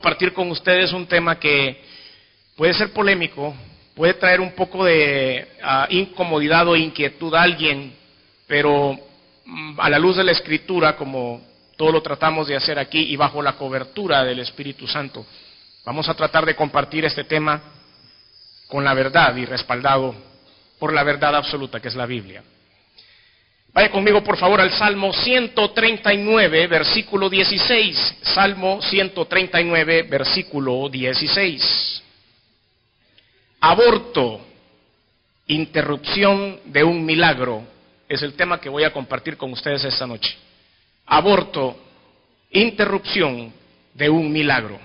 compartir con ustedes un tema que puede ser polémico, puede traer un poco de incomodidad o inquietud a alguien, pero a la luz de la Escritura, como todo lo tratamos de hacer aquí y bajo la cobertura del Espíritu Santo, vamos a tratar de compartir este tema con la verdad y respaldado por la verdad absoluta que es la Biblia. Vaya conmigo por favor al Salmo 139, versículo 16. Salmo 139, versículo 16. Aborto, interrupción de un milagro, es el tema que voy a compartir con ustedes esta noche. Aborto, interrupción de un milagro.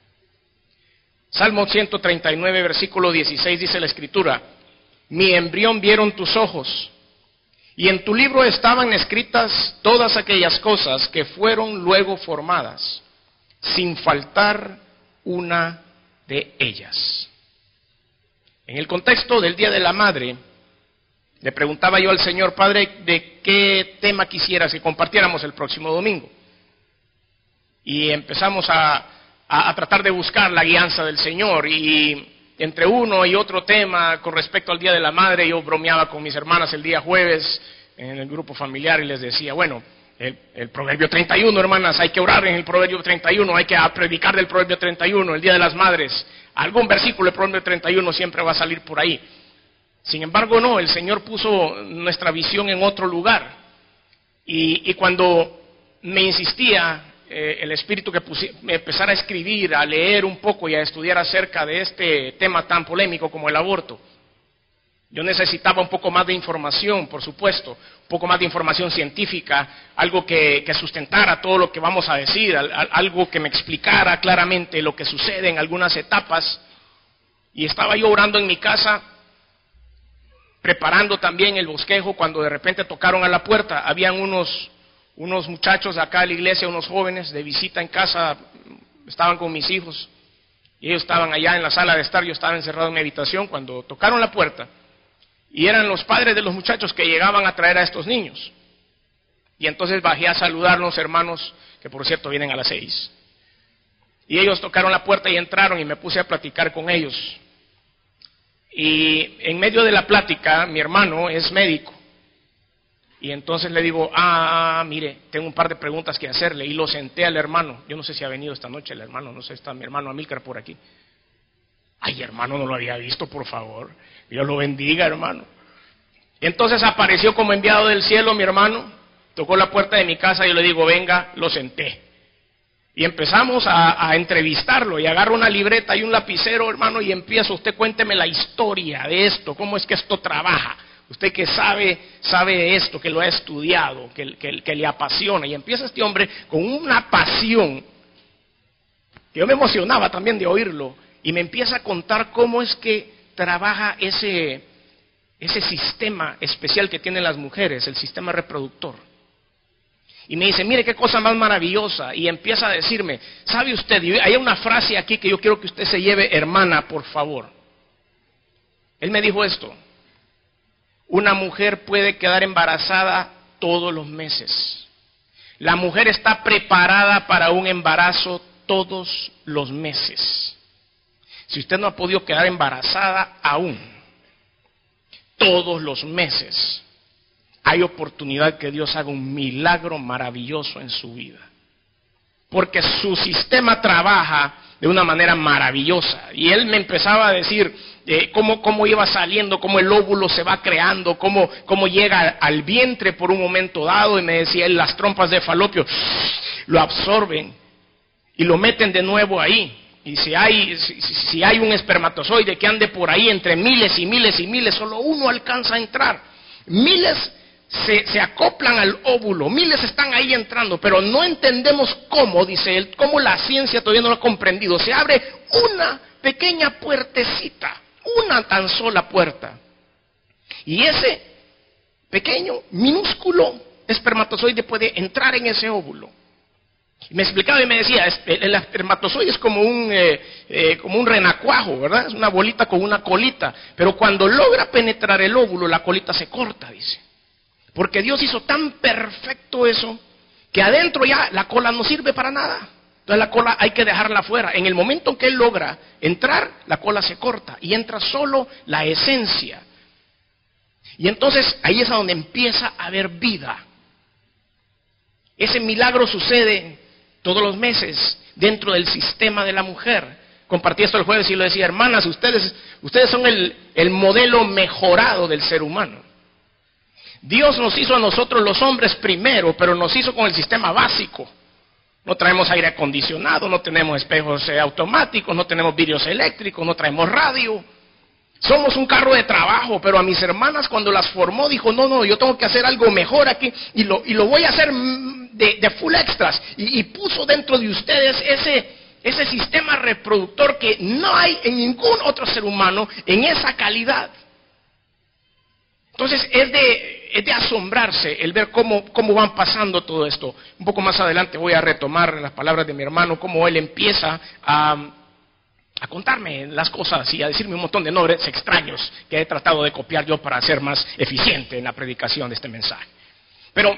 Salmo 139, versículo 16 dice la Escritura: mi embrión vieron tus ojos, y en tu libro estaban escritas todas aquellas cosas que fueron luego formadas, sin faltar una de ellas. En el contexto del Día de la Madre, le preguntaba yo al Señor: Padre, ¿de qué tema quisieras que compartiéramos el próximo domingo? Y empezamos a tratar de buscar la guianza del Señor, y entre uno y otro tema con respecto al Día de la Madre, yo bromeaba con mis hermanas el día jueves en el grupo familiar y les decía, bueno, el Proverbio 31, hermanas, hay que orar en el Proverbio 31, hay que predicar del Proverbio 31, el Día de las Madres, algún versículo del Proverbio 31 siempre va a salir por ahí. Sin embargo, no, el Señor puso nuestra visión en otro lugar, y cuando me insistía el Espíritu que me empezara a escribir, a leer un poco y a estudiar acerca de este tema tan polémico como el aborto, yo necesitaba un poco más de información, por supuesto, un poco más de información científica, algo que sustentara todo lo que vamos a decir, algo que me explicara claramente lo que sucede en algunas etapas. Y estaba yo orando en mi casa, preparando también el bosquejo, cuando de repente tocaron a la puerta. Habían unos muchachos de acá de la iglesia, unos jóvenes de visita en casa, estaban con mis hijos, y ellos estaban allá en la sala de estar, yo estaba encerrado en mi habitación, cuando tocaron la puerta, y eran los padres de los muchachos que llegaban a traer a estos niños. Y entonces bajé a saludar a los hermanos, que por cierto vienen a las 6. Y ellos tocaron la puerta y entraron, y me puse a platicar con ellos. Y en medio de la plática, mi hermano es médico. Y entonces le digo, mire, tengo un par de preguntas que hacerle. Y lo senté al hermano. Yo no sé si ha venido esta noche el hermano, no sé, está mi hermano Amílcar por aquí. Ay, hermano, no lo había visto, por favor. Dios lo bendiga, hermano. Y entonces apareció como enviado del cielo mi hermano, tocó la puerta de mi casa y yo le digo, venga, lo senté. Y empezamos a entrevistarlo, y agarro una libreta y un lapicero, hermano, y empiezo, usted cuénteme la historia de esto, cómo es que esto trabaja. Usted que sabe de esto, que lo ha estudiado, que le apasiona. Y empieza este hombre con una pasión, que yo me emocionaba también de oírlo, y me empieza a contar cómo es que trabaja ese sistema especial que tienen las mujeres, el sistema reproductor. Y me dice, mire qué cosa más maravillosa, y empieza a decirme, ¿sabe usted? Y hay una frase aquí que yo quiero que usted se lleve, hermana, por favor. Él me dijo esto: una mujer puede quedar embarazada todos los meses. La mujer está preparada para un embarazo todos los meses. Si usted no ha podido quedar embarazada aún, todos los meses, hay oportunidad que Dios haga un milagro maravilloso en su vida. Porque su sistema trabaja de una manera maravillosa. Y él me empezaba a decir cómo iba saliendo, cómo el óvulo se va creando, cómo llega al vientre por un momento dado, y me decía él, las trompas de falopio lo absorben y lo meten de nuevo ahí. Y si hay un espermatozoide que ande por ahí entre miles y miles y miles, solo uno alcanza a entrar. Miles se acoplan al óvulo, miles están ahí entrando, pero no entendemos cómo, dice él, cómo la ciencia todavía no lo ha comprendido. Se abre una pequeña puertecita, una tan sola puerta, y ese pequeño, minúsculo espermatozoide puede entrar en ese óvulo. Y me explicaba y me decía, el espermatozoide es como un renacuajo, ¿verdad? Es una bolita con una colita, pero cuando logra penetrar el óvulo, la colita se corta, dice. Porque Dios hizo tan perfecto eso, que adentro ya la cola no sirve para nada. Entonces la cola hay que dejarla afuera. En el momento en que él logra entrar, la cola se corta y entra solo la esencia. Y entonces ahí es a donde empieza a haber vida. Ese milagro sucede todos los meses dentro del sistema de la mujer. Compartí esto el jueves y lo decía: hermanas, ustedes son el modelo mejorado del ser humano. Dios nos hizo a nosotros los hombres primero, pero nos hizo con el sistema básico. No traemos aire acondicionado, no tenemos espejos automáticos, no tenemos vidrios eléctricos, no traemos radio. Somos un carro de trabajo, pero a mis hermanas cuando las formó dijo: no, yo tengo que hacer algo mejor aquí y lo voy a hacer de full extras. Y puso dentro de ustedes ese sistema reproductor que no hay en ningún otro ser humano en esa calidad. Entonces es de asombrarse el ver cómo van pasando todo esto. Un poco más adelante voy a retomar las palabras de mi hermano, cómo él empieza a contarme las cosas y a decirme un montón de nombres extraños que he tratado de copiar yo para ser más eficiente en la predicación de este mensaje. Pero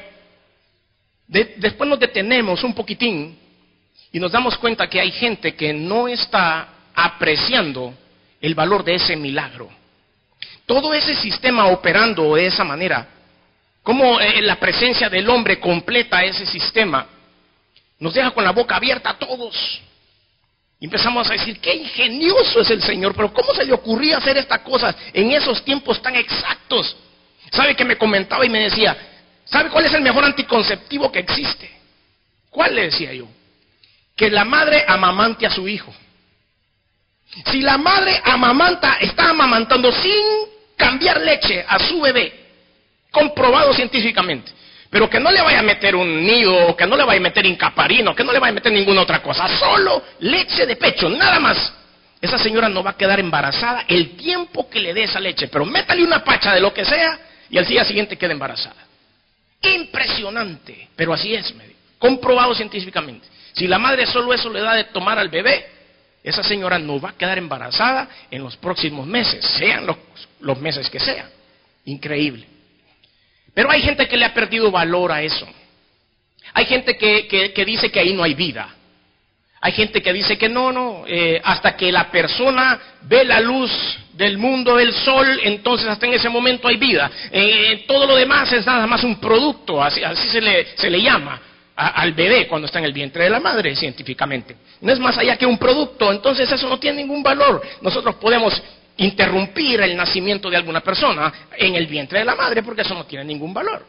después nos detenemos un poquitín y nos damos cuenta que hay gente que no está apreciando el valor de ese milagro. Todo ese sistema operando de esa manera, como la presencia del hombre completa ese sistema, nos deja con la boca abierta a todos. Y empezamos a decir: qué ingenioso es el Señor, pero ¿cómo se le ocurría hacer estas cosas en esos tiempos tan exactos? ¿Sabe que me comentaba y me decía: ¿sabe cuál es el mejor anticonceptivo que existe? ¿Cuál? Le decía yo. Que la madre amamante a su hijo. Si la madre está amamantando sin cambiar leche a su bebé, comprobado científicamente, pero que no le vaya a meter un nido, que no le vaya a meter incaparino, que no le vaya a meter ninguna otra cosa, solo leche de pecho, nada más, esa señora no va a quedar embarazada el tiempo que le dé esa leche, pero métale una pacha de lo que sea y al día siguiente queda embarazada. Impresionante, pero así es, comprobado científicamente. Si la madre solo eso le da de tomar al bebé, esa señora no va a quedar embarazada en los próximos meses, sean los meses que sean. Increíble. Pero hay gente que le ha perdido valor a eso. Hay gente que dice que ahí no hay vida. Hay gente que dice que no, hasta que la persona ve la luz del mundo, el sol, entonces hasta en ese momento hay vida. Todo lo demás es nada más un producto, así se le llama al bebé cuando está en el vientre de la madre científicamente. No es más allá que un producto, entonces eso no tiene ningún valor. Nosotros podemos interrumpir el nacimiento de alguna persona en el vientre de la madre porque eso no tiene ningún valor.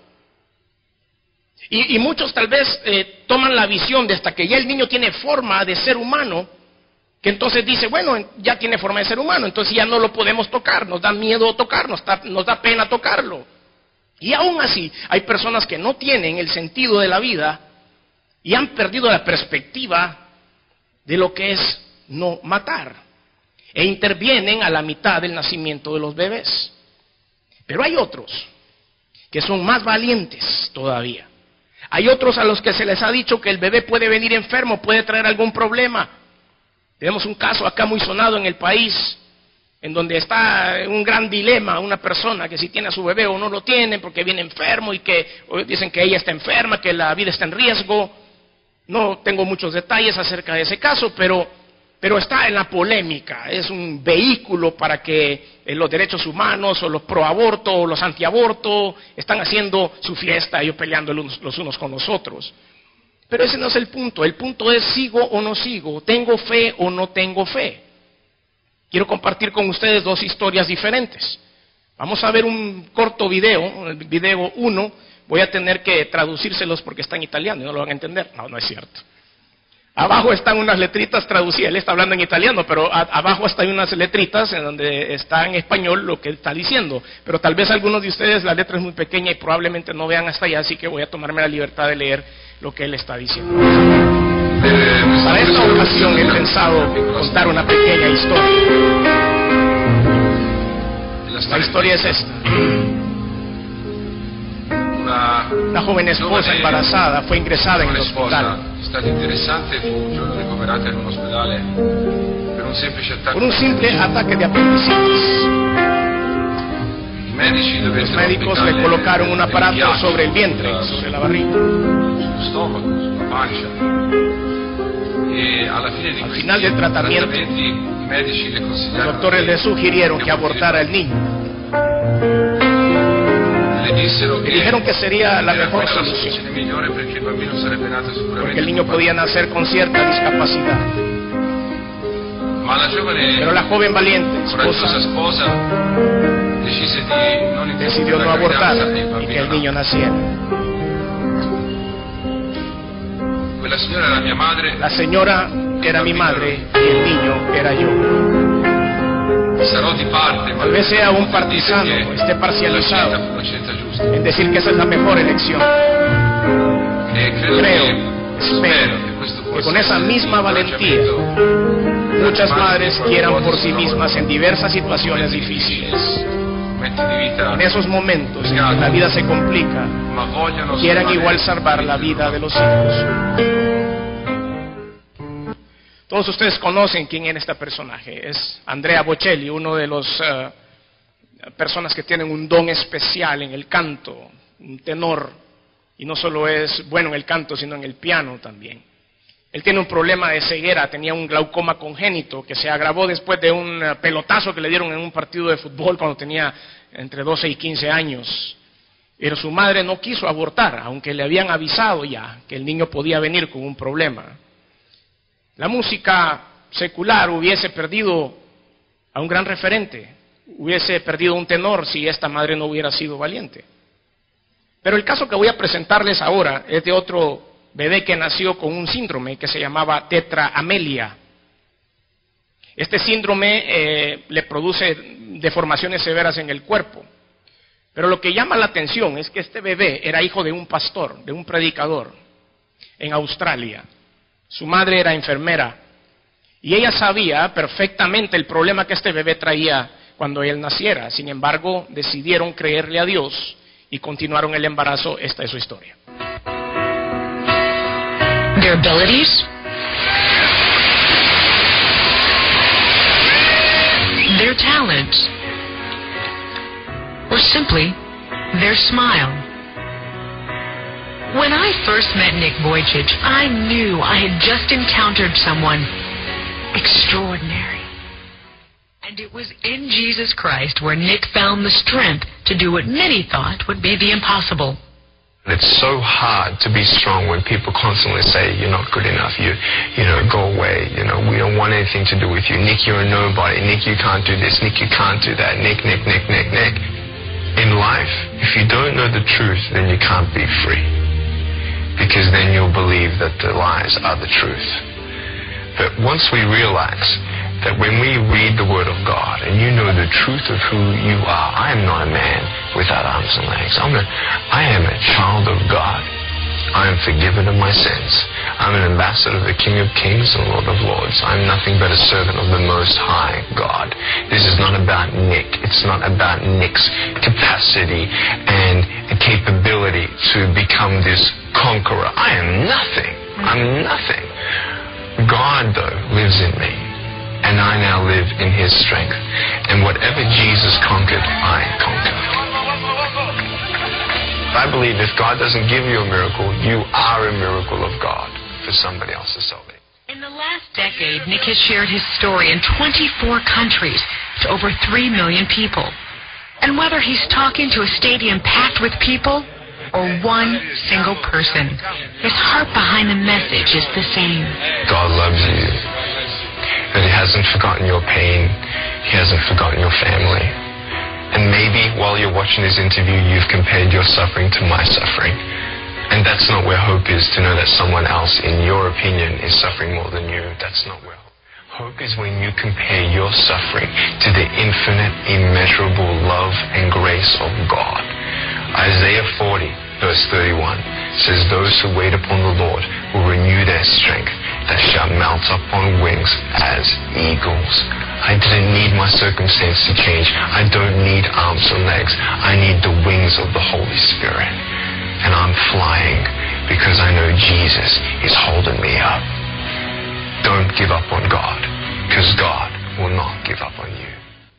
Y muchos tal vez toman la visión de hasta que ya el niño tiene forma de ser humano, que entonces dice: bueno, ya tiene forma de ser humano, entonces ya no lo podemos tocar, nos da miedo tocarlo, nos da pena tocarlo. Y aún así hay personas que no tienen el sentido de la vida y han perdido la perspectiva de lo que es no matar, e intervienen a la mitad del nacimiento de los bebés. Pero hay otros que son más valientes todavía. Hay otros a los que se les ha dicho que el bebé puede venir enfermo, puede traer algún problema. Tenemos un caso acá muy sonado en el país, en donde está un gran dilema, una persona que si tiene a su bebé o no lo tiene porque viene enfermo y que dicen que ella está enferma, que la vida está en riesgo. No tengo muchos detalles acerca de ese caso, pero está en la polémica. Es un vehículo para que los derechos humanos o los pro aborto o los antiaborto están haciendo su fiesta, ellos peleando los unos con los otros. Pero ese no es el punto. El punto es: ¿sigo o no sigo? ¿Tengo fe o no tengo fe? Quiero compartir con ustedes dos historias diferentes. Vamos a ver un corto video, el video 1. Voy a tener que traducírselos porque está en italiano y no lo van a entender. No es cierto. Abajo están unas letritas traducidas, él está hablando en italiano, pero abajo están unas letritas en donde está en español lo que él está diciendo. Pero tal vez algunos de ustedes la letra es muy pequeña y probablemente no vean hasta allá, así que voy a tomarme la libertad de leer lo que él está diciendo. Para esta ocasión he pensado contar una pequeña historia. La historia es esta. Una joven esposa embarazada fue ingresada en el hospital por un simple ataque de apendicitis. Los médicos le colocaron un aparato sobre el vientre, sobre la barriga. Al final del tratamiento, los doctores le sugirieron que abortara al niño. Le dijeron que sería la mejor solución, porque el niño podía nacer con cierta discapacidad. Pero la joven valiente esposa decidió no abortar y que el niño naciera. La señora era mi madre y el niño era yo. Tal vez sea un partisano, esté parcializado en decir que esa es la mejor elección. Espero que con esa misma valentía muchas madres quieran por sí mismas en diversas situaciones difíciles. En esos momentos en que la vida se complica, quieran igual salvar la vida de los hijos. Todos ustedes conocen quién es este personaje. Es Andrea Bocelli, uno de los personas que tienen un don especial en el canto, un tenor, y no solo es bueno en el canto, sino en el piano también. Él tiene un problema de ceguera, tenía un glaucoma congénito que se agravó después de un pelotazo que le dieron en un partido de fútbol cuando tenía entre 12 y 15 años. Pero su madre no quiso abortar, aunque le habían avisado ya que el niño podía venir con un problema. La música secular hubiese perdido a un gran referente, hubiese perdido un tenor si esta madre no hubiera sido valiente. Pero el caso que voy a presentarles ahora es de otro bebé que nació con un síndrome que se llamaba tetraamelia. Este síndrome le produce deformaciones severas en el cuerpo. Pero lo que llama la atención es que este bebé era hijo de un pastor, de un predicador, en Australia. Su madre era enfermera y ella sabía perfectamente el problema que este bebé traía cuando él naciera. Sin embargo, decidieron creerle a Dios y continuaron el embarazo. Esta es su historia. Their abilities, their talents, or simply their smile. When I first met Nick Vujicic, I knew I had just encountered someone extraordinary. And it was in Jesus Christ where Nick found the strength to do what many thought would be the impossible. It's so hard to be strong when people constantly say, you're not good enough, you know, go away, you know, we don't want anything to do with you. Nick, you're a nobody. Nick, you can't do this. Nick, you can't do that. Nick. In life, if you don't know the truth, then you can't be free. Because then you'll believe that the lies are the truth. But once we realize that when we read the Word of God and you know the truth of who you are, I am not a man without arms and legs. I am a child of God. I am forgiven of my sins. I'm an ambassador of the King of Kings and Lord of Lords. I'm nothing but a servant of the Most High God. This is not about Nick. It's not about Nick's capacity and capability to become this conqueror. I am nothing. I'm nothing. God, though, lives in me. And I now live in His strength. And whatever Jesus conquered, I conquered. I believe if God doesn't give you a miracle, you are a miracle of God for somebody else's salvation. In the last decade, Nick has shared his story in 24 countries to over 3 million people. And whether he's talking to a stadium packed with people or one single person, his heart behind the message is the same. God loves you. That He hasn't forgotten your pain. He hasn't forgotten your family. And maybe while you're watching this interview, you've compared your suffering to my suffering. And that's not where hope is, to know that someone else, in your opinion, is suffering more than you. That's not where hope is. When you compare your suffering to the infinite, immeasurable love and grace of God. Isaiah 40, verse 31 says, those who wait upon the Lord will renew their strength. They shall mount up on wings as eagles. I didn't need my circumstance to change. I don't need arms or legs. I need the wings of the Holy Spirit. And I'm flying because I know Jesus is holding me up. Don't give up on God, because God will not give up on you.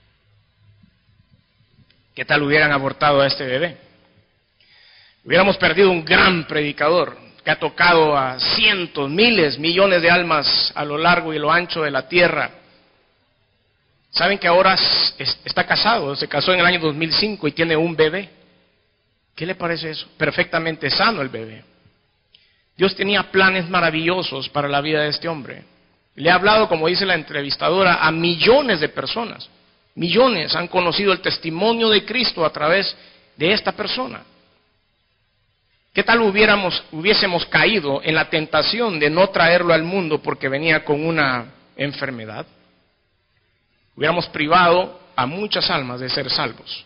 ¿Qué tal hubieran abortado a este bebé? Hubiéramos perdido un gran predicador que ha tocado a cientos, miles, millones de almas a lo largo y lo ancho de la tierra. ¿Saben que ahora está casado? Se casó en el año 2005 y tiene un bebé. ¿Qué le parece eso? Perfectamente sano el bebé. Dios tenía planes maravillosos para la vida de este hombre. Le ha hablado, como dice la entrevistadora, a millones de personas. Millones han conocido el testimonio de Cristo a través de esta persona. ¿Qué tal hubiésemos caído en la tentación de no traerlo al mundo porque venía con una enfermedad? Hubiéramos privado a muchas almas de ser salvos.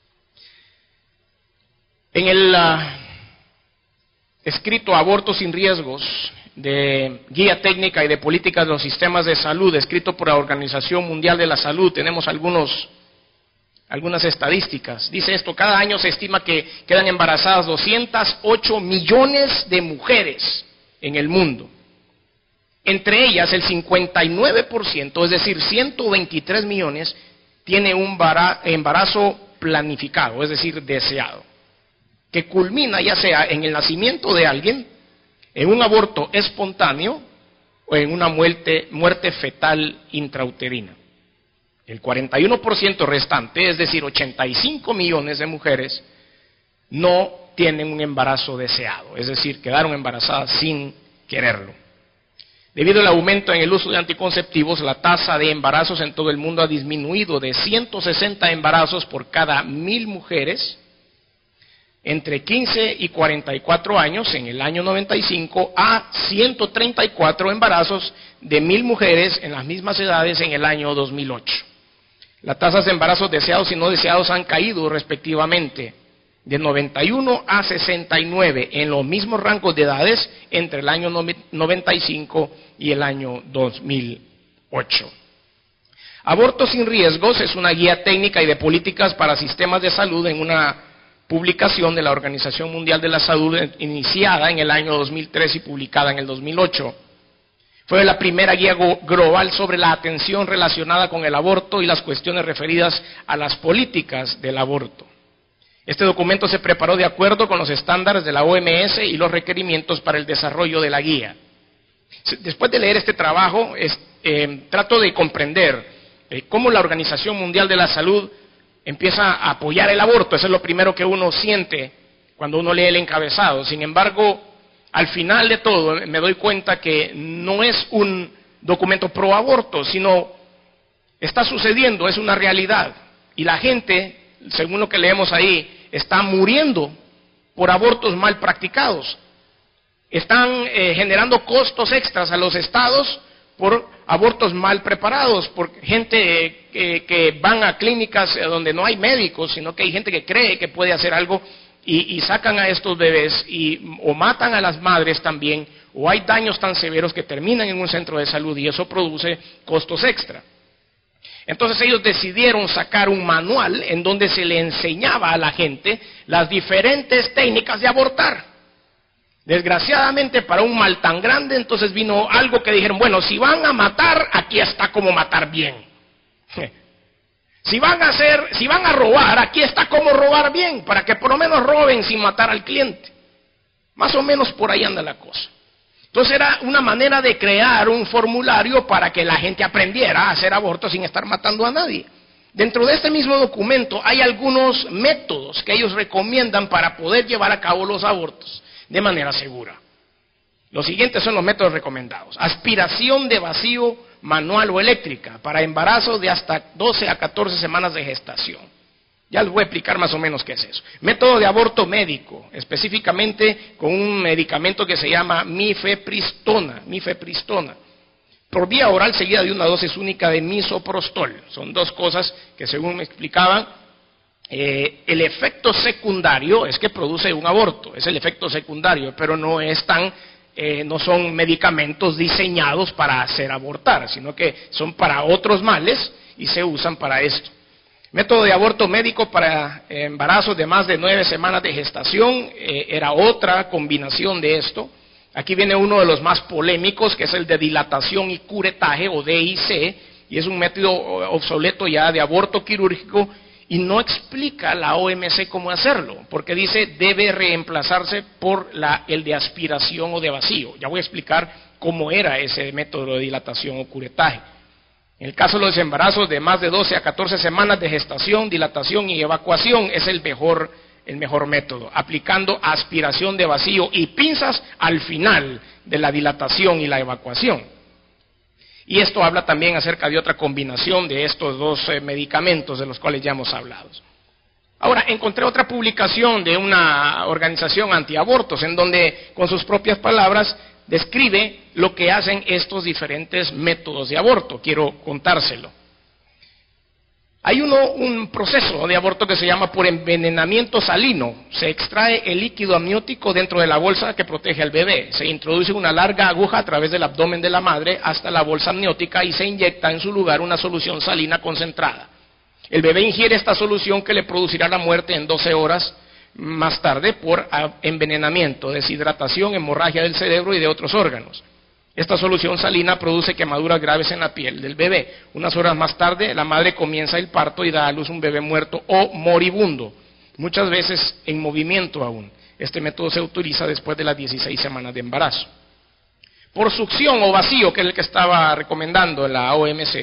En el escrito Abortos sin riesgos, de guía técnica y de políticas de los sistemas de salud, escrito por la Organización Mundial de la Salud, tenemos algunas estadísticas. Dice esto: cada año se estima que quedan embarazadas 208 millones de mujeres en el mundo. Entre ellas, el 59%, es decir, 123 millones, tiene un embarazo planificado, es decir, deseado, que culmina ya sea en el nacimiento de alguien, en un aborto espontáneo o en una muerte fetal intrauterina. El 41% restante, es decir, 85 millones de mujeres, no tienen un embarazo deseado, es decir, quedaron embarazadas sin quererlo. Debido al aumento en el uso de anticonceptivos, la tasa de embarazos en todo el mundo ha disminuido de 160 embarazos por cada 1,000 mujeres entre 15 y 44 años en el año 95 a 134 embarazos de 1,000 mujeres en las mismas edades en el año 2008. Las tasas de embarazos deseados y no deseados han caído respectivamente de 91 a 69 en los mismos rangos de edades entre el año 95 y el año 2008. Abortos sin riesgos es una guía técnica y de políticas para sistemas de salud en una publicación de la Organización Mundial de la Salud iniciada en el año 2003 y publicada en el 2008. Fue la primera guía global sobre la atención relacionada con el aborto y las cuestiones referidas a las políticas del aborto. Este documento se preparó de acuerdo con los estándares de la OMS y los requerimientos para el desarrollo de la guía. Después de leer este trabajo, trato de comprender cómo la Organización Mundial de la Salud empieza a apoyar el aborto. Eso es lo primero que uno siente cuando uno lee el encabezado. Sin embargo, al final de todo me doy cuenta que no es un documento pro aborto, sino está sucediendo, es una realidad. Y la gente, según lo que leemos ahí, está muriendo por abortos mal practicados. Están generando costos extras a los estados por abortos mal preparados, por gente que van a clínicas donde no hay médicos, sino que hay gente que cree que puede hacer algo y sacan a estos bebés o matan a las madres también, o hay daños tan severos que terminan en un centro de salud y eso produce costos extra. Entonces ellos decidieron sacar un manual en donde se le enseñaba a la gente las diferentes técnicas de abortar. Desgraciadamente, para un mal tan grande, entonces vino algo que dijeron: bueno, si van a matar, aquí está cómo matar bien. Si van a robar, aquí está cómo robar bien, para que por lo menos roben sin matar al cliente. Más o menos por ahí anda la cosa. Entonces era una manera de crear un formulario para que la gente aprendiera a hacer abortos sin estar matando a nadie. Dentro de este mismo documento hay algunos métodos que ellos recomiendan para poder llevar a cabo los abortos de manera segura. Los siguientes son los métodos recomendados: aspiración de vacío manual o eléctrica para embarazos de hasta 12 a 14 semanas de gestación. Ya les voy a explicar más o menos qué es eso. Método de aborto médico, específicamente con un medicamento que se llama mifepristona, por vía oral seguida de una dosis única de misoprostol. Son dos cosas que, según me explicaban, el efecto secundario es que produce un aborto, es el efecto secundario, pero no son medicamentos diseñados para hacer abortar, sino que son para otros males y se usan para esto. Método de aborto médico para embarazos de más de 9 semanas de gestación, era otra combinación de esto. Aquí viene uno de los más polémicos, que es el de dilatación y curetaje, o DIC, y es un método obsoleto ya de aborto quirúrgico y no explica la OMC cómo hacerlo, porque dice debe reemplazarse por el de aspiración o de vacío. Ya voy a explicar cómo era ese método de dilatación o curetaje. En el caso de los embarazos de más de 12 a 14 semanas de gestación, dilatación y evacuación es el mejor método, aplicando aspiración de vacío y pinzas al final de la dilatación y la evacuación. Y esto habla también acerca de otra combinación de estos dos medicamentos de los cuales ya hemos hablado. Ahora, encontré otra publicación de una organización antiabortos en donde, con sus propias palabras, describe lo que hacen estos diferentes métodos de aborto. Quiero contárselo. Hay un proceso de aborto que se llama por envenenamiento salino. Se extrae el líquido amniótico dentro de la bolsa que protege al bebé. Se introduce una larga aguja a través del abdomen de la madre hasta la bolsa amniótica y se inyecta en su lugar una solución salina concentrada. El bebé ingiere esta solución que le producirá la muerte en 12 horas más tarde por envenenamiento, deshidratación, hemorragia del cerebro y de otros órganos. Esta solución salina produce quemaduras graves en la piel del bebé. Unas horas más tarde, la madre comienza el parto y da a luz un bebé muerto o moribundo, muchas veces en movimiento aún. Este método se utiliza después de las 16 semanas de embarazo. Por succión o vacío, que es el que estaba recomendando la OMS,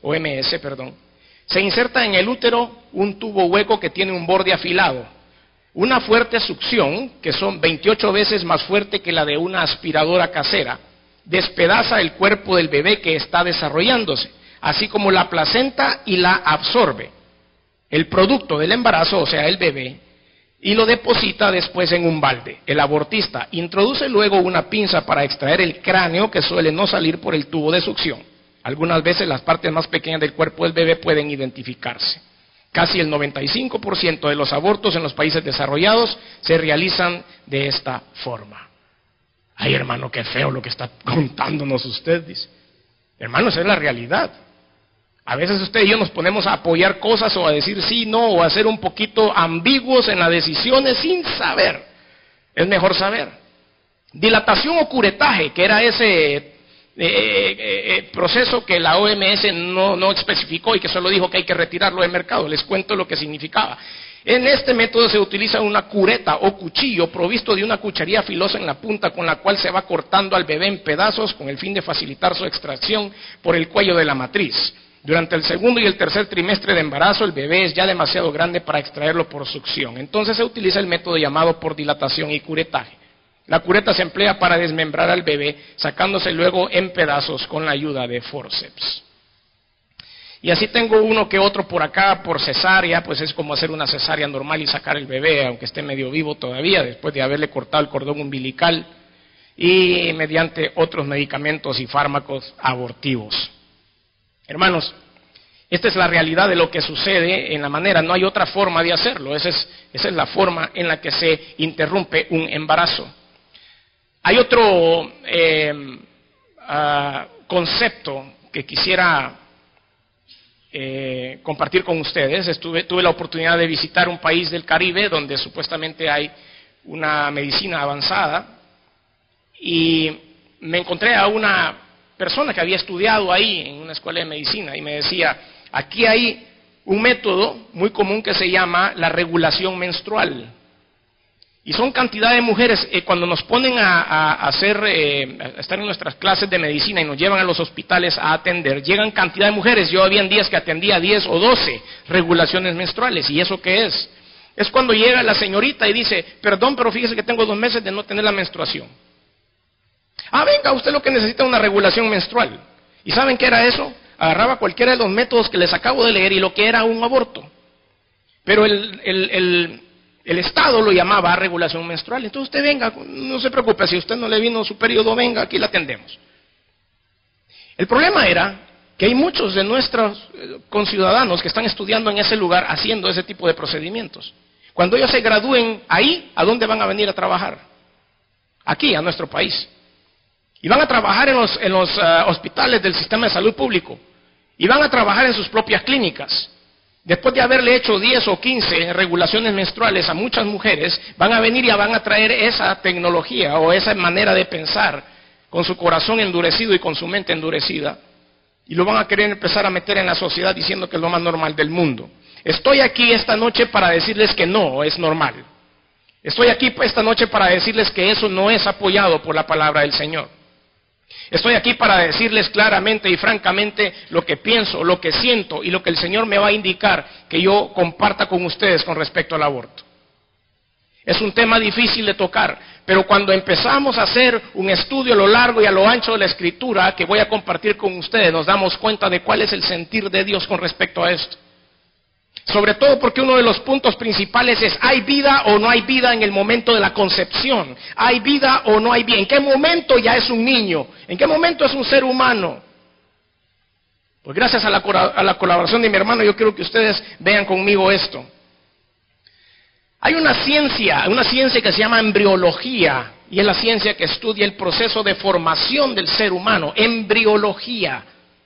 se inserta en el útero un tubo hueco que tiene un borde afilado. Una fuerte succión, que son 28 veces más fuerte que la de una aspiradora casera, despedaza el cuerpo del bebé que está desarrollándose, así como la placenta, y la absorbe, el producto del embarazo, o sea, el bebé, y lo deposita después en un balde. El abortista introduce luego una pinza para extraer el cráneo, que suele no salir por el tubo de succión. Algunas veces las partes más pequeñas del cuerpo del bebé pueden identificarse. Casi el 95% de los abortos en los países desarrollados se realizan de esta forma. Ay, hermano, qué feo lo que está contándonos usted, dice. Hermano, esa es la realidad. A veces usted y yo nos ponemos a apoyar cosas o a decir sí, no, o a ser un poquito ambiguos en las decisiones sin saber. Es mejor saber. Dilatación o curetaje, que era ese proceso que la OMS no especificó y que solo dijo que hay que retirarlo del mercado. Les cuento lo que significaba. En este método se utiliza una cureta o cuchillo provisto de una cucharilla filosa en la punta con la cual se va cortando al bebé en pedazos con el fin de facilitar su extracción por el cuello de la matriz. Durante el segundo y el tercer trimestre de embarazo el bebé es ya demasiado grande para extraerlo por succión. Entonces se utiliza el método llamado por dilatación y curetaje. La cureta se emplea para desmembrar al bebé, sacándose luego en pedazos con la ayuda de forceps. Y así tengo uno que otro por acá, por cesárea, pues es como hacer una cesárea normal y sacar el bebé, aunque esté medio vivo todavía, después de haberle cortado el cordón umbilical, y mediante otros medicamentos y fármacos abortivos. Hermanos, esta es la realidad de lo que sucede en la manera, no hay otra forma de hacerlo, esa es la forma en la que se interrumpe un embarazo. Hay otro concepto que quisiera compartir con ustedes. Tuve la oportunidad de visitar un país del Caribe donde supuestamente hay una medicina avanzada y me encontré a una persona que había estudiado ahí en una escuela de medicina y me decía, aquí hay un método muy común que se llama la regulación menstrual. Y son cantidad de mujeres, cuando nos ponen a estar en nuestras clases de medicina y nos llevan a los hospitales a atender, llegan cantidad de mujeres. Yo había días que atendía 10 o 12 regulaciones menstruales. ¿Y eso qué es? Es cuando llega la señorita y dice, perdón, pero fíjese que tengo 2 meses de no tener la menstruación. Ah, venga, usted lo que necesita es una regulación menstrual. ¿Y saben qué era eso? Agarraba cualquiera de los métodos que les acabo de leer y lo que era un aborto. Pero el Estado lo llamaba regulación menstrual. Entonces usted venga, no se preocupe, si usted no le vino su periodo, venga, aquí la atendemos. El problema era que hay muchos de nuestros conciudadanos que están estudiando en ese lugar haciendo ese tipo de procedimientos. Cuando ellos se gradúen ahí, ¿a dónde van a venir a trabajar? Aquí, a nuestro país. Y van a trabajar en los hospitales del sistema de salud público. Y van a trabajar en sus propias clínicas. Después de haberle hecho 10 o 15 regulaciones menstruales a muchas mujeres, van a venir y van a traer esa tecnología o esa manera de pensar con su corazón endurecido y con su mente endurecida y lo van a querer empezar a meter en la sociedad diciendo que es lo más normal del mundo. Estoy aquí esta noche para decirles que no es normal. Estoy aquí esta noche para decirles que eso no es apoyado por la palabra del Señor. Estoy aquí para decirles claramente y francamente lo que pienso, lo que siento y lo que el Señor me va a indicar que yo comparta con ustedes con respecto al aborto. Es un tema difícil de tocar, pero cuando empezamos a hacer un estudio a lo largo y a lo ancho de la Escritura que voy a compartir con ustedes, nos damos cuenta de cuál es el sentir de Dios con respecto a esto. Sobre todo porque uno de los puntos principales es: ¿hay vida o no hay vida en el momento de la concepción? ¿Hay vida o no hay vida? ¿En qué momento ya es un niño? ¿En qué momento es un ser humano? Pues gracias a la colaboración de mi hermano, yo quiero que ustedes vean conmigo esto. Hay una ciencia que se llama embriología, y es la ciencia que estudia el proceso de formación del ser humano, embriología.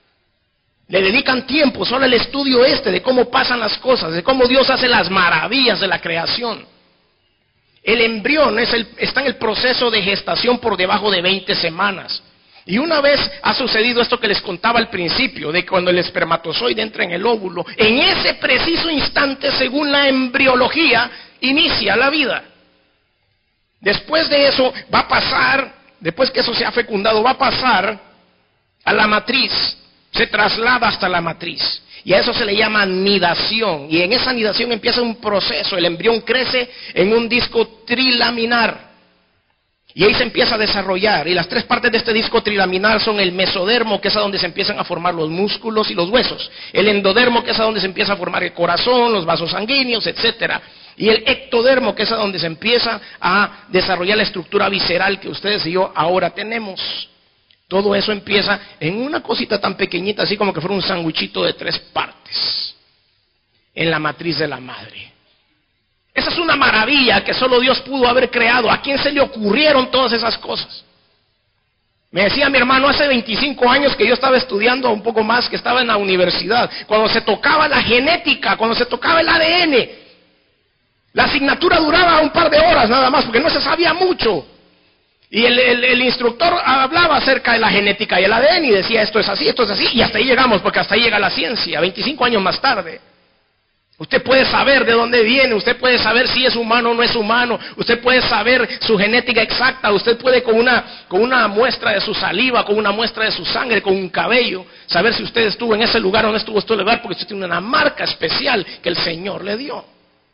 Le dedican tiempo solo al estudio de cómo pasan las cosas, de cómo Dios hace las maravillas de la creación. El embrión está en el proceso de gestación por debajo de 20 semanas. Y una vez ha sucedido esto que les contaba al principio, de cuando el espermatozoide entra en el óvulo, en ese preciso instante, según la embriología, inicia la vida. Después de eso va a pasar, después que eso se ha fecundado, va a pasar a la matriz, se traslada hasta la matriz. Y a eso se le llama nidación. Y en esa nidación empieza un proceso, el embrión crece en un disco trilaminar. Y ahí se empieza a desarrollar, y las tres partes de este disco trilaminar son el mesodermo, que es a donde se empiezan a formar los músculos y los huesos, el endodermo, que es a donde se empieza a formar el corazón, los vasos sanguíneos, etcétera, y el ectodermo, que es a donde se empieza a desarrollar la estructura visceral que ustedes y yo ahora tenemos. Todo eso empieza en una cosita tan pequeñita, así como que fuera un sandwichito de 3 partes, en la matriz de la madre. Esa es una maravilla que solo Dios pudo haber creado. ¿A quién se le ocurrieron todas esas cosas? Me decía mi hermano hace 25 años que yo estaba estudiando un poco más, que estaba en la universidad, cuando se tocaba la genética, cuando se tocaba el ADN, la asignatura duraba un par de horas nada más, porque no se sabía mucho. Y el instructor hablaba acerca de la genética y el ADN y decía: esto es así, y hasta ahí llegamos, porque hasta ahí llega la ciencia, 25 años más tarde. Usted puede saber de dónde viene, usted puede saber si es humano o no es humano, usted puede saber su genética exacta, usted puede con una muestra de su saliva, con una muestra de su sangre, con un cabello, saber si usted estuvo en ese lugar o no estuvo en ese lugar, porque usted tiene una marca especial que el Señor le dio.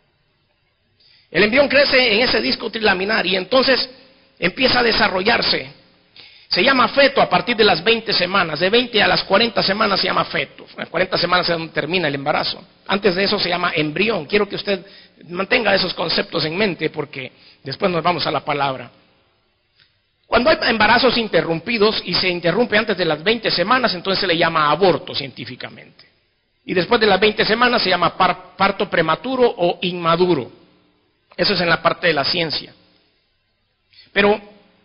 El embrión crece en ese disco trilaminar y entonces empieza a desarrollarse. Se llama feto a partir de las 20 semanas, de 20 a las 40 semanas se llama feto. A las 40 semanas es donde termina el embarazo. Antes de eso se llama embrión. Quiero que usted mantenga esos conceptos en mente porque después nos vamos a la palabra. Cuando hay embarazos interrumpidos y se interrumpe antes de las 20 semanas, entonces se le llama aborto científicamente. Y después de las 20 semanas se llama parto prematuro o inmaduro. Eso es en la parte de la ciencia. Pero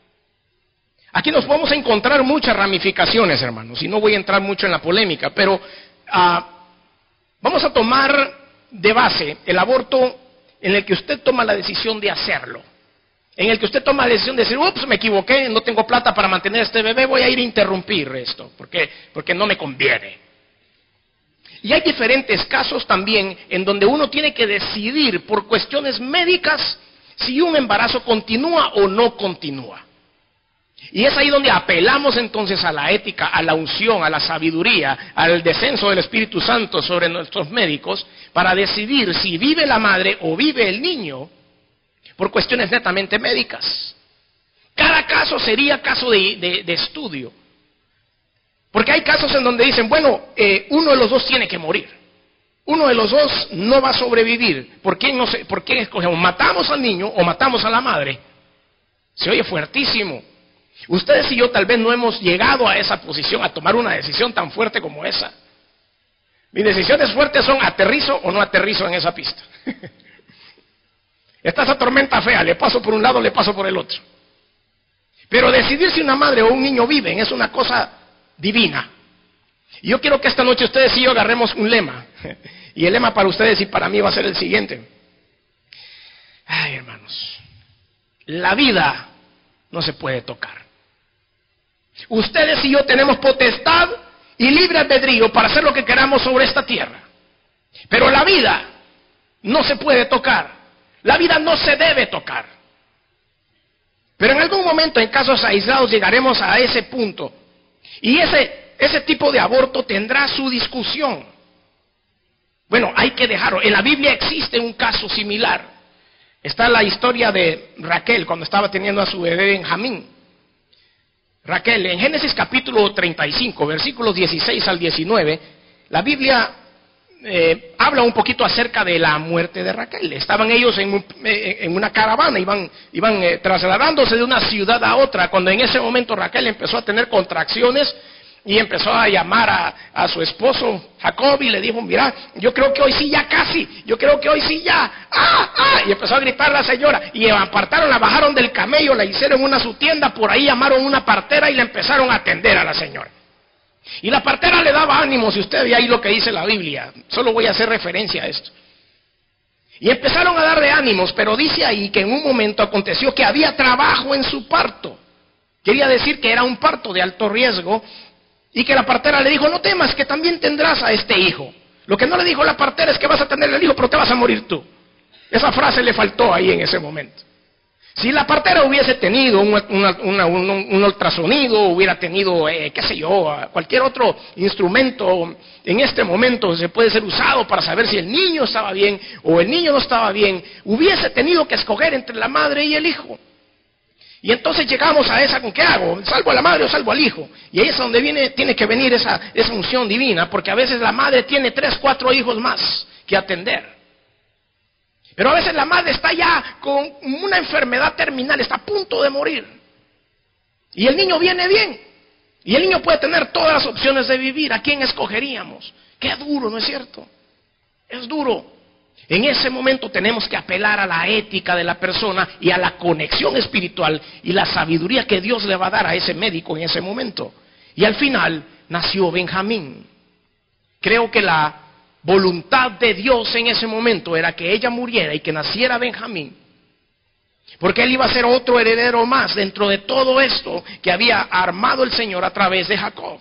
aquí nos podemos encontrar muchas ramificaciones, hermanos, y no voy a entrar mucho en la polémica, pero vamos a tomar de base el aborto en el que usted toma la decisión de hacerlo, en el que usted toma la decisión de decir: ups, me equivoqué, no tengo plata para mantener a este bebé, voy a ir a interrumpir esto, porque no me conviene. Y hay diferentes casos también en donde uno tiene que decidir por cuestiones médicas si un embarazo continúa o no continúa. Y es ahí donde apelamos entonces a la ética, a la unción, a la sabiduría, al descenso del Espíritu Santo sobre nuestros médicos para decidir si vive la madre o vive el niño por cuestiones netamente médicas. Cada caso sería caso de estudio. Porque hay casos en donde dicen: bueno, uno de los dos tiene que morir. Uno de los dos no va a sobrevivir. ¿Por qué escogemos? ¿Matamos al niño o matamos a la madre? Se oye fuertísimo. Ustedes y yo tal vez no hemos llegado a esa posición, a tomar una decisión tan fuerte como esa. Mis decisiones fuertes son: ¿aterrizo o no aterrizo en esa pista? Está esa tormenta fea, le paso por un lado, le paso por el otro. Pero decidir si una madre o un niño viven es una cosa divina. Y yo quiero que esta noche ustedes y yo agarremos un lema. Y el lema para ustedes y para mí va a ser el siguiente. Ay, hermanos, la vida no se puede tocar. Ustedes y yo tenemos potestad y libre albedrío para hacer lo que queramos sobre esta tierra. Pero la vida no se puede tocar. La vida no se debe tocar. Pero en algún momento, en casos aislados, llegaremos a ese punto. Y ese tipo de aborto tendrá su discusión. Bueno, hay que dejarlo. En la Biblia existe un caso similar. Está la historia de Raquel cuando estaba teniendo a su bebé Benjamín. Raquel, en Génesis capítulo 35, versículos 16 al 19, la Biblia habla un poquito acerca de la muerte de Raquel. Estaban ellos en una caravana, iban trasladándose de una ciudad a otra, cuando en ese momento Raquel empezó a tener contracciones y empezó a llamar a su esposo Jacob y le dijo: mira, yo creo que hoy sí ya casi, yo creo que hoy sí ya, y empezó a gritar la señora, y apartaron, la bajaron del camello, la hicieron una su tienda, por ahí llamaron una partera y le empezaron a atender a la señora. Y la partera le daba ánimos, y usted ve ahí lo que dice la Biblia, solo voy a hacer referencia a esto. Y empezaron a darle ánimos, pero dice ahí que en un momento aconteció que había trabajo en su parto. Quería decir que era un parto de alto riesgo, y que la partera le dijo: no temas, que también tendrás a este hijo. Lo que no le dijo la partera es que vas a tener el hijo, pero te vas a morir tú. Esa frase le faltó ahí en ese momento. Si la partera hubiese tenido un ultrasonido, hubiera tenido, qué sé yo, cualquier otro instrumento, en este momento se puede ser usado para saber si el niño estaba bien o el niño no estaba bien, hubiese tenido que escoger entre la madre y el hijo. Y entonces llegamos a esa: ¿con qué hago? ¿Salvo a la madre o salvo al hijo? Y ahí es donde tiene que venir esa unción divina, porque a veces la madre tiene 3, 4 hijos más que atender. Pero a veces la madre está ya con una enfermedad terminal, está a punto de morir. Y el niño viene bien. Y el niño puede tener todas las opciones de vivir. ¿A quién escogeríamos? Qué duro, ¿no es cierto? Es duro. En ese momento tenemos que apelar a la ética de la persona y a la conexión espiritual y la sabiduría que Dios le va a dar a ese médico en ese momento. Y al final nació Benjamín. Creo que la voluntad de Dios en ese momento era que ella muriera y que naciera Benjamín, porque él iba a ser otro heredero más dentro de todo esto que había armado el Señor a través de Jacob.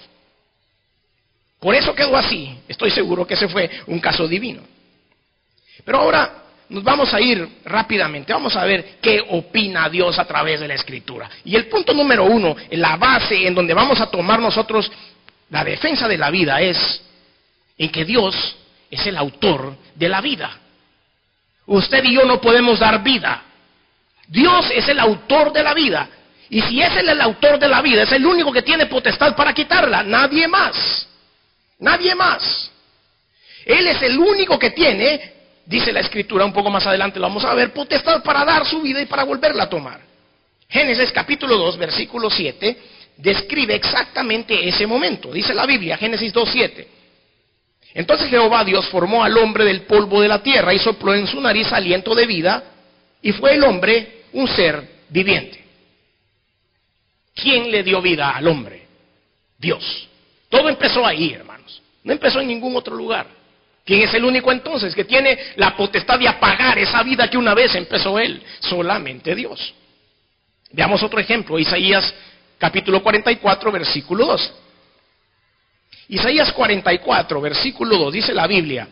Por eso quedó así. Estoy seguro que ese fue un caso divino. Pero ahora nos vamos a ir rápidamente, vamos a ver qué opina Dios a través de la Escritura. Y el punto número 1, la base en donde vamos a tomar nosotros la defensa de la vida, es en que Dios es el autor de la vida. Usted y yo no podemos dar vida. Dios es el autor de la vida. Y si es el autor de la vida, es el único que tiene potestad para quitarla. Nadie más. Nadie más. Él es el único que tiene, dice la Escritura, un poco más adelante lo vamos a ver, potestad para dar su vida y para volverla a tomar. Génesis capítulo 2, versículo 7, describe exactamente ese momento. Dice la Biblia, Génesis 2, 7. Entonces Jehová Dios formó al hombre del polvo de la tierra y sopló en su nariz aliento de vida, y fue el hombre un ser viviente. ¿Quién le dio vida al hombre? Dios. Todo empezó ahí, hermanos. No empezó en ningún otro lugar. ¿Quién es el único entonces que tiene la potestad de apagar esa vida que una vez empezó él? Solamente Dios. Veamos otro ejemplo, Isaías capítulo 44, versículo 2. Isaías 44, versículo 2, dice la Biblia: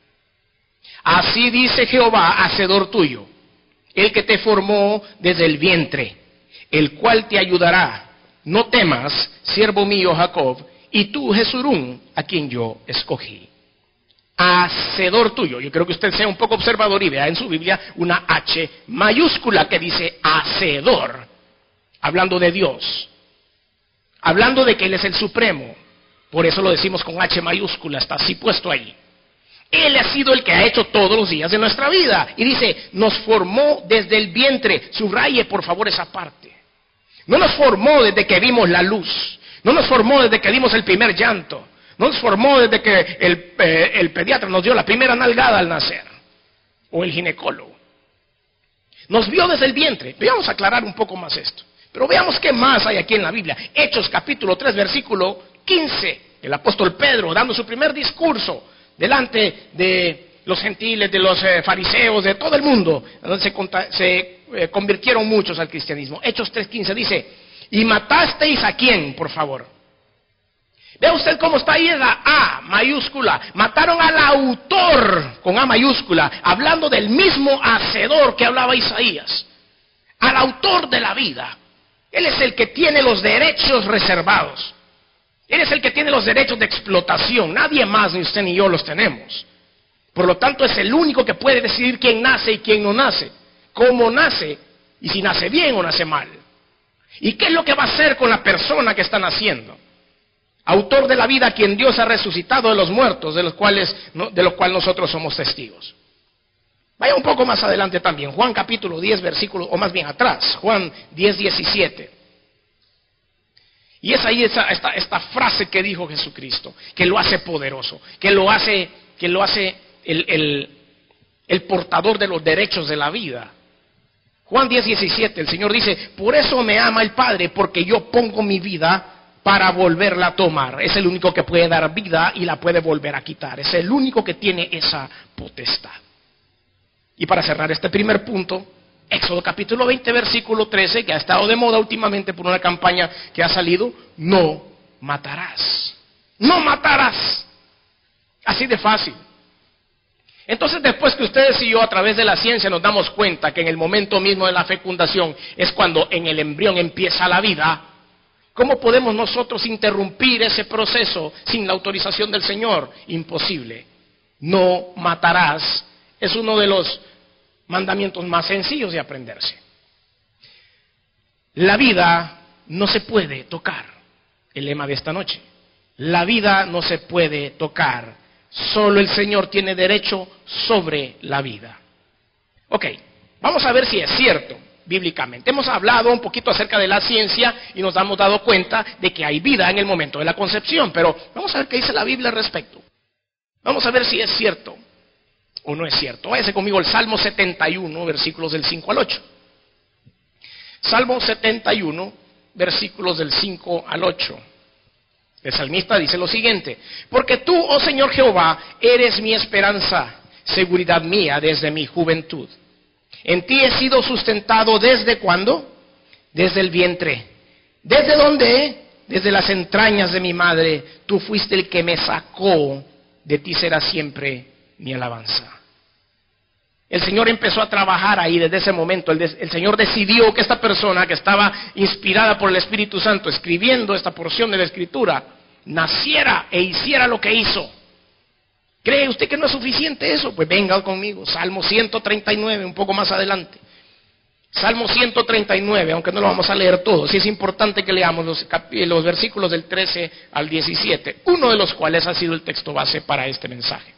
así dice Jehová, hacedor tuyo, el que te formó desde el vientre, el cual te ayudará. No temas, siervo mío Jacob, y tú Jesurún, a quien yo escogí. Hacedor tuyo. Yo creo que usted sea un poco observador y vea en su Biblia una H mayúscula que dice hacedor, hablando de Dios, hablando de que Él es el supremo. Por eso lo decimos con H mayúscula, está así puesto ahí. Él ha sido el que ha hecho todos los días de nuestra vida. Y dice, nos formó desde el vientre. Subraye por favor esa parte. No nos formó desde que vimos la luz. No nos formó desde que dimos el primer llanto. No nos formó desde que el pediatra nos dio la primera nalgada al nacer. O el ginecólogo. Nos vio desde el vientre. Vamos a aclarar un poco más esto. Pero veamos qué más hay aquí en la Biblia. Hechos capítulo 3, versículo 15. El apóstol Pedro dando su primer discurso delante de los gentiles, de los fariseos, de todo el mundo, donde se convirtieron muchos al cristianismo. Hechos 3:15 dice: ¿y matasteis a quién, por favor? Vea usted cómo está ahí en la A mayúscula. Mataron al autor con A mayúscula, hablando del mismo hacedor que hablaba Isaías. Al autor de la vida. Él es el que tiene los derechos reservados. Él es el que tiene los derechos de explotación. Nadie más, ni usted ni yo, los tenemos. Por lo tanto, es el único que puede decidir quién nace y quién no nace. Cómo nace y si nace bien o nace mal. ¿Y qué es lo que va a hacer con la persona que está naciendo? Autor de la vida, a quien Dios ha resucitado de los muertos, de los cuales nosotros somos testigos. Vaya un poco más adelante también, Juan capítulo 10, versículo, o más bien atrás, Juan 10, 17. Y es ahí esta frase que dijo Jesucristo, que lo hace poderoso, que lo hace el portador de los derechos de la vida. Juan 10, 17, el Señor dice, por eso me ama el Padre, porque yo pongo mi vida para volverla a tomar. Es el único que puede dar vida y la puede volver a quitar. Es el único que tiene esa potestad. Y para cerrar este primer punto, Éxodo capítulo 20, versículo 13, que ha estado de moda últimamente por una campaña que ha salido, no matarás. No matarás. Así de fácil. Entonces, después que ustedes y yo a través de la ciencia nos damos cuenta que en el momento mismo de la fecundación es cuando en el embrión empieza la vida, ¿cómo podemos nosotros interrumpir ese proceso sin la autorización del Señor? Imposible. No matarás. Es uno de los mandamientos más sencillos de aprenderse. La vida no se puede tocar. El lema de esta noche. La vida no se puede tocar. Solo el Señor tiene derecho sobre la vida. Ok, vamos a ver si es cierto bíblicamente. Hemos hablado un poquito acerca de la ciencia y nos hemos dado cuenta de que hay vida en el momento de la concepción, pero vamos a ver qué dice la Biblia al respecto. Vamos a ver si es cierto o no es cierto. Váyase conmigo al Salmo 71, versículos del 5 al 8. Salmo 71, versículos del 5 al 8. El salmista dice lo siguiente: porque tú, oh Señor Jehová, eres mi esperanza, seguridad mía desde mi juventud. En ti he sido sustentado ¿desde cuándo? Desde el vientre. ¿Desde dónde? Desde las entrañas de mi madre. Tú fuiste el que me sacó, de ti será siempre mi alabanza. El Señor empezó a trabajar ahí desde ese momento. El Señor decidió que esta persona que estaba inspirada por el Espíritu Santo, escribiendo esta porción de la Escritura, naciera e hiciera lo que hizo. ¿Cree usted que no es suficiente eso? Pues venga conmigo, Salmo 139, un poco más adelante. Salmo 139, aunque no lo vamos a leer todo, sí es importante que leamos los versículos del 13 al 17, uno de los cuales ha sido el texto base para este mensaje.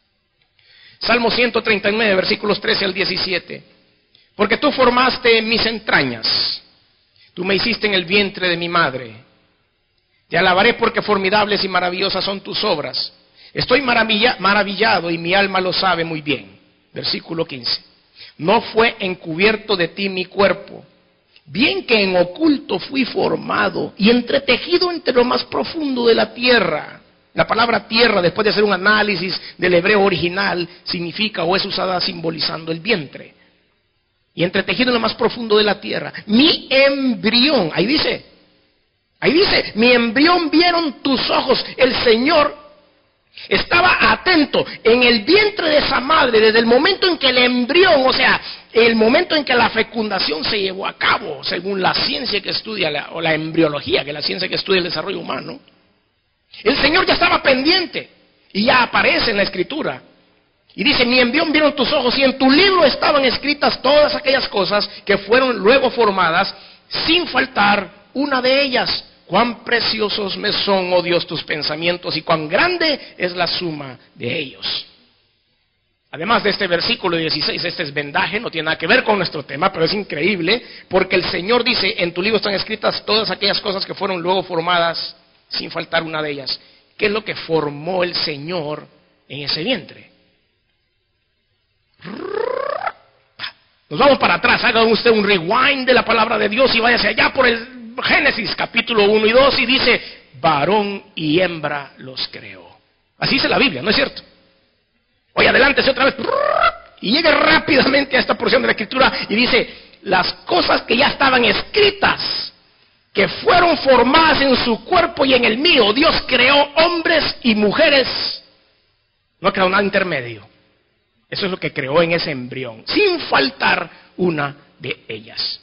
Salmo 139, versículos 13 al 17. Porque tú formaste mis entrañas, tú me hiciste en el vientre de mi madre. Te alabaré porque formidables y maravillosas son tus obras. Estoy maravillado y mi alma lo sabe muy bien. Versículo 15. No fue encubierto de ti mi cuerpo, bien que en oculto fui formado y entretejido entre lo más profundo de la tierra. La palabra tierra, después de hacer un análisis del hebreo original, significa o es usada simbolizando el vientre. Y entretejido en lo más profundo de la tierra. Mi embrión, ahí dice, mi embrión vieron tus ojos. El Señor estaba atento en el vientre de esa madre desde el momento en que el embrión, o sea, el momento en que la fecundación se llevó a cabo, según la ciencia que estudia, o la embriología, que es la ciencia que estudia el desarrollo humano. El Señor ya estaba pendiente y ya aparece en la Escritura. Y dice, mi embrión vieron tus ojos y en tu libro estaban escritas todas aquellas cosas que fueron luego formadas, sin faltar una de ellas. Cuán preciosos me son, oh Dios, tus pensamientos, y cuán grande es la suma de ellos. Además de este versículo 16, este es vendaje, no tiene nada que ver con nuestro tema, pero es increíble, porque el Señor dice, en tu libro están escritas todas aquellas cosas que fueron luego formadas, sin faltar una de ellas. ¿Qué es lo que formó el Señor en ese vientre? Nos vamos para atrás, haga usted un rewind de la palabra de Dios y váyase allá por el Génesis capítulo 1 y 2 y dice, varón y hembra los creó. Así dice la Biblia, ¿no es cierto? Oye, adelántese otra vez y llegue rápidamente a esta porción de la Escritura y dice, las cosas que ya estaban escritas que fueron formadas en su cuerpo y en el mío. Dios creó hombres y mujeres, no creó nada intermedio. Eso es lo que creó en ese embrión, sin faltar una de ellas.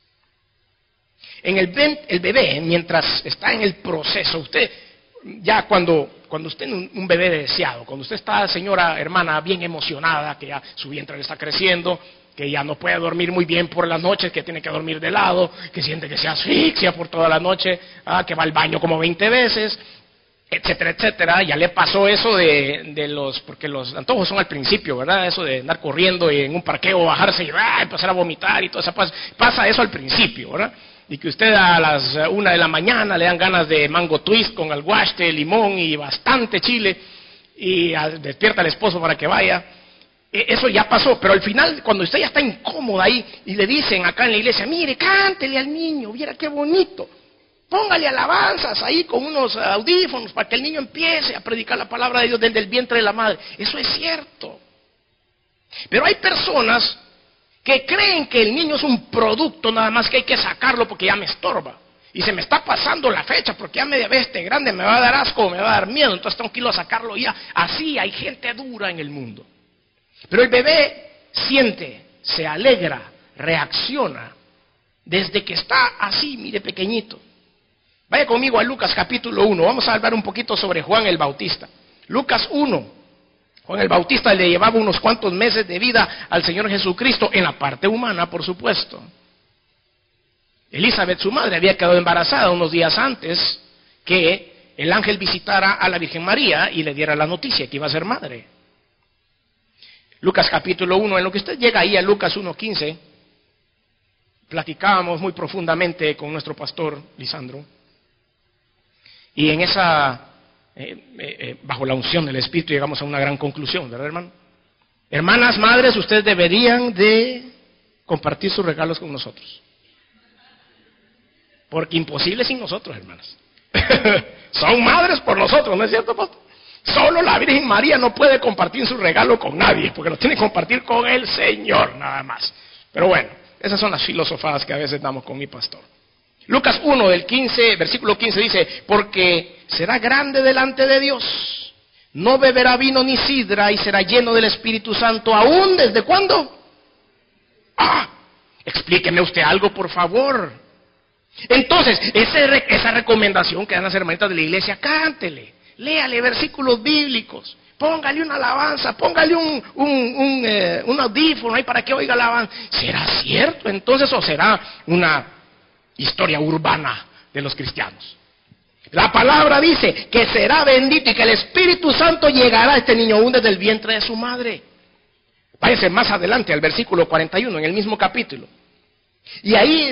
En el bebé, mientras está en el proceso, usted ya cuando usted es un bebé deseado, cuando usted está, señora hermana, bien emocionada, que ya su vientre le está creciendo, que ya no puede dormir muy bien por las noches, que tiene que dormir de lado, que siente que se asfixia por toda la noche, que va al baño como 20 veces, etcétera, etcétera. Ya le pasó eso porque los antojos son al principio, ¿verdad? Eso de andar corriendo y en un parqueo bajarse y empezar a vomitar y todo eso, pasa eso al principio, ¿verdad? Y que usted a las 1 de la mañana le dan ganas de mango twist con alguaste, limón y bastante chile, y despierta al esposo para que vaya. Eso ya pasó, pero al final, cuando usted ya está incómoda ahí, y le dicen acá en la iglesia, mire, cántele al niño, viera qué bonito, póngale alabanzas ahí con unos audífonos para que el niño empiece a predicar la palabra de Dios desde el vientre de la madre. Eso es cierto. Pero hay personas que creen que el niño es un producto, nada más que hay que sacarlo porque ya me estorba. Y se me está pasando la fecha porque ya me ve grande, me va a dar asco, me va a dar miedo, entonces tengo que ir a sacarlo ya. Así hay gente dura en el mundo. Pero el bebé siente, se alegra, reacciona, desde que está así, mire, pequeñito. Vaya conmigo a Lucas capítulo 1, vamos a hablar un poquito sobre Juan el Bautista. Lucas 1. Juan el Bautista le llevaba unos cuantos meses de vida al Señor Jesucristo, en la parte humana, por supuesto. Elizabeth, su madre, había quedado embarazada unos días antes que el ángel visitara a la Virgen María y le diera la noticia que iba a ser madre. Lucas capítulo 1, en lo que usted llega ahí a Lucas 1:15, platicábamos muy profundamente con nuestro pastor Lisandro, y en esa... bajo la unción del Espíritu llegamos a una gran conclusión, ¿verdad, hermano? Hermanas, madres, ustedes deberían de compartir sus regalos con nosotros, porque imposible sin nosotros, hermanas. Son madres por nosotros, ¿no es cierto, pastor? Solo la Virgen María no puede compartir su regalo con nadie, porque lo tiene que compartir con el Señor, nada más. Pero bueno, esas son las filosofadas que a veces damos con mi pastor. Lucas 1, del 15, versículo 15 dice, porque será grande delante de Dios, no beberá vino ni sidra y será lleno del Espíritu Santo, ¿aún desde cuándo? Explíqueme usted algo, por favor. Entonces, esa recomendación que dan las hermanitas de la iglesia, cántele, léale versículos bíblicos, póngale una alabanza, póngale un audífono ahí para que oiga la alabanza. ¿Será cierto entonces o será una historia urbana de los cristianos? La palabra dice que será bendito y que el Espíritu Santo llegará a este niño aún desde el vientre de su madre. Váyase más adelante al versículo 41 en el mismo capítulo, y ahí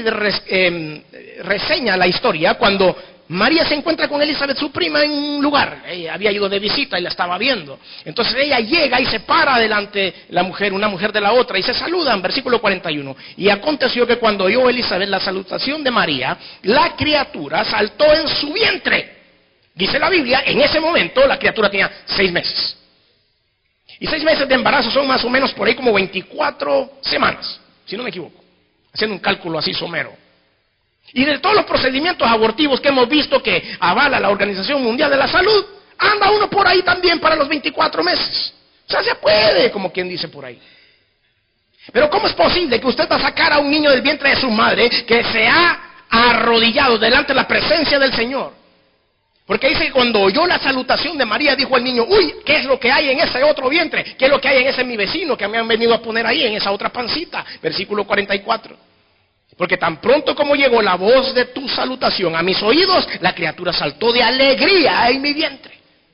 reseña la historia cuando María se encuentra con Elizabeth, su prima, en un lugar. Ella había ido de visita y la estaba viendo. Entonces ella llega y se para delante una mujer de la otra, y se saludan, versículo 41. Y aconteció que cuando oyó Elizabeth la salutación de María, la criatura saltó en su vientre. Dice la Biblia, en ese momento la criatura tenía 6 meses. Y 6 meses de embarazo son más o menos por ahí como 24 semanas, si no me equivoco, haciendo un cálculo así somero. Y de todos los procedimientos abortivos que hemos visto que avala la Organización Mundial de la Salud, anda uno por ahí también para los 24 meses. O sea, se puede, como quien dice por ahí. Pero ¿cómo es posible que usted va a sacar a un niño del vientre de su madre que se ha arrodillado delante de la presencia del Señor? Porque dice que cuando oyó la salutación de María, dijo el niño, uy, ¿qué es lo que hay en ese otro vientre? ¿Qué es lo que hay en ese mi vecino que me han venido a poner ahí, en esa otra pancita? Versículo 44. Porque tan pronto como llegó la voz de tu salutación a mis oídos, la criatura saltó de alegría en mi vientre.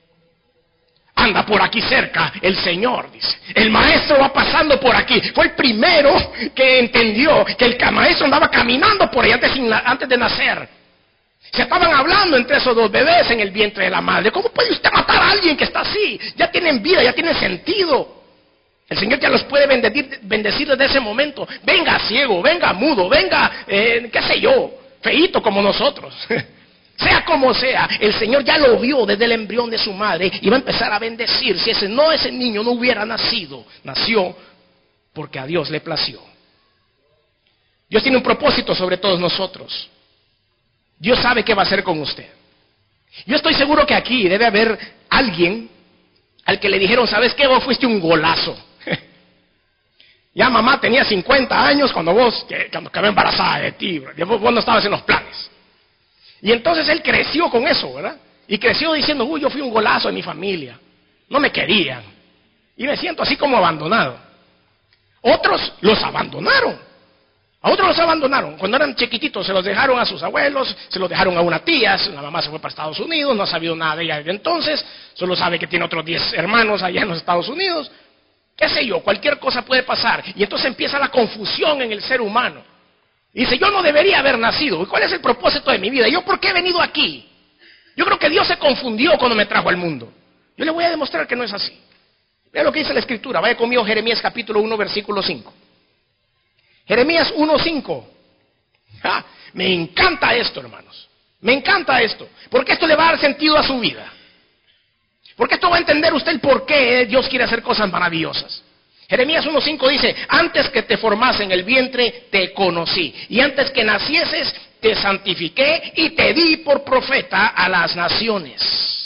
Anda por aquí cerca el Señor, dice. El maestro va pasando por aquí. Fue el primero que entendió que el maestro andaba caminando por ahí antes de nacer. Se estaban hablando entre esos dos bebés en el vientre de la madre. ¿Cómo puede usted matar a alguien que está así? Ya tienen vida, ya tienen sentido. El Señor ya los puede bendecir desde ese momento. Venga ciego, venga mudo, venga, qué sé yo, feíto como nosotros. Sea como sea, el Señor ya lo vio desde el embrión de su madre y va a empezar a bendecir. Si ese niño no hubiera nacido, nació porque a Dios le plació. Dios tiene un propósito sobre todos nosotros. Dios sabe qué va a hacer con usted. Yo estoy seguro que aquí debe haber alguien al que le dijeron, ¿sabes qué? Vos fuiste un golazo. Ya mamá tenía 50 años cuando quedó embarazada de ti, vos no estabas en los planes. Y entonces él creció con eso, ¿verdad? Y creció diciendo, yo fui un golazo de mi familia, no me querían, y me siento así como abandonado. Otros los abandonaron, cuando eran chiquititos se los dejaron a sus abuelos, se los dejaron a una tía, la mamá se fue para Estados Unidos, no ha sabido nada de ella desde entonces, solo sabe que tiene otros 10 hermanos allá en los Estados Unidos. Qué sé yo, cualquier cosa puede pasar. Y entonces empieza la confusión en el ser humano. Y dice, yo no debería haber nacido. ¿Y cuál es el propósito de mi vida? ¿Yo por qué he venido aquí? Yo creo que Dios se confundió cuando me trajo al mundo. Yo le voy a demostrar que no es así. Vea lo que dice la Escritura. Vaya conmigo a Jeremías capítulo 1, versículo 5. Jeremías 1:5. Me encanta esto, hermanos. Me encanta esto. Porque esto le va a dar sentido a su vida. Porque esto va a entender usted el por qué Dios quiere hacer cosas maravillosas. Jeremías 1:5 dice, antes que te formase en el vientre te conocí, y antes que nacieses te santifiqué y te di por profeta a las naciones.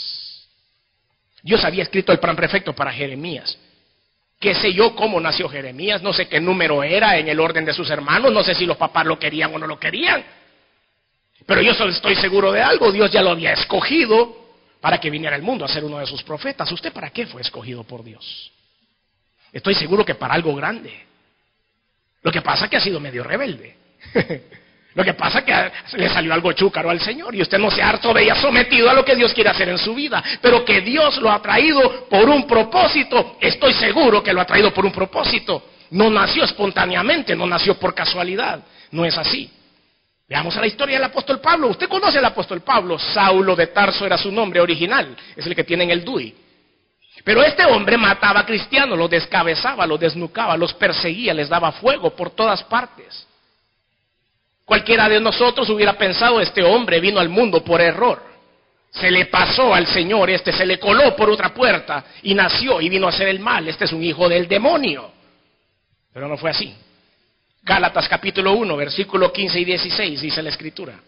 Dios había escrito el plan perfecto para Jeremías. Qué sé yo cómo nació Jeremías, no sé qué número era en el orden de sus hermanos, no sé si los papás lo querían o no lo querían. Pero yo solo estoy seguro de algo, Dios ya lo había escogido para que viniera al mundo a ser uno de sus profetas. ¿Usted para qué fue escogido por Dios? Estoy seguro que para algo grande. Lo que pasa es que ha sido medio rebelde. Lo que pasa es que le salió algo chúcaro al Señor y usted no se ha todavía sometido a lo que Dios quiere hacer en su vida. Pero que Dios lo ha traído por un propósito, estoy seguro que lo ha traído por un propósito. No nació espontáneamente, no nació por casualidad. No es así. Veamos a la historia del apóstol Pablo. Usted conoce al apóstol Pablo. Saulo de Tarso era su nombre original. Es el que tiene en el DUI. Pero este hombre mataba a cristianos, los descabezaba, los desnucaba, los perseguía, les daba fuego por todas partes. Cualquiera de nosotros hubiera pensado, este hombre vino al mundo por error. Se le pasó al Señor, se le coló por otra puerta y nació y vino a hacer el mal. Este es un hijo del demonio. Pero no fue así. Gálatas capítulo 1, versículo 15 y 16, dice la Escritura.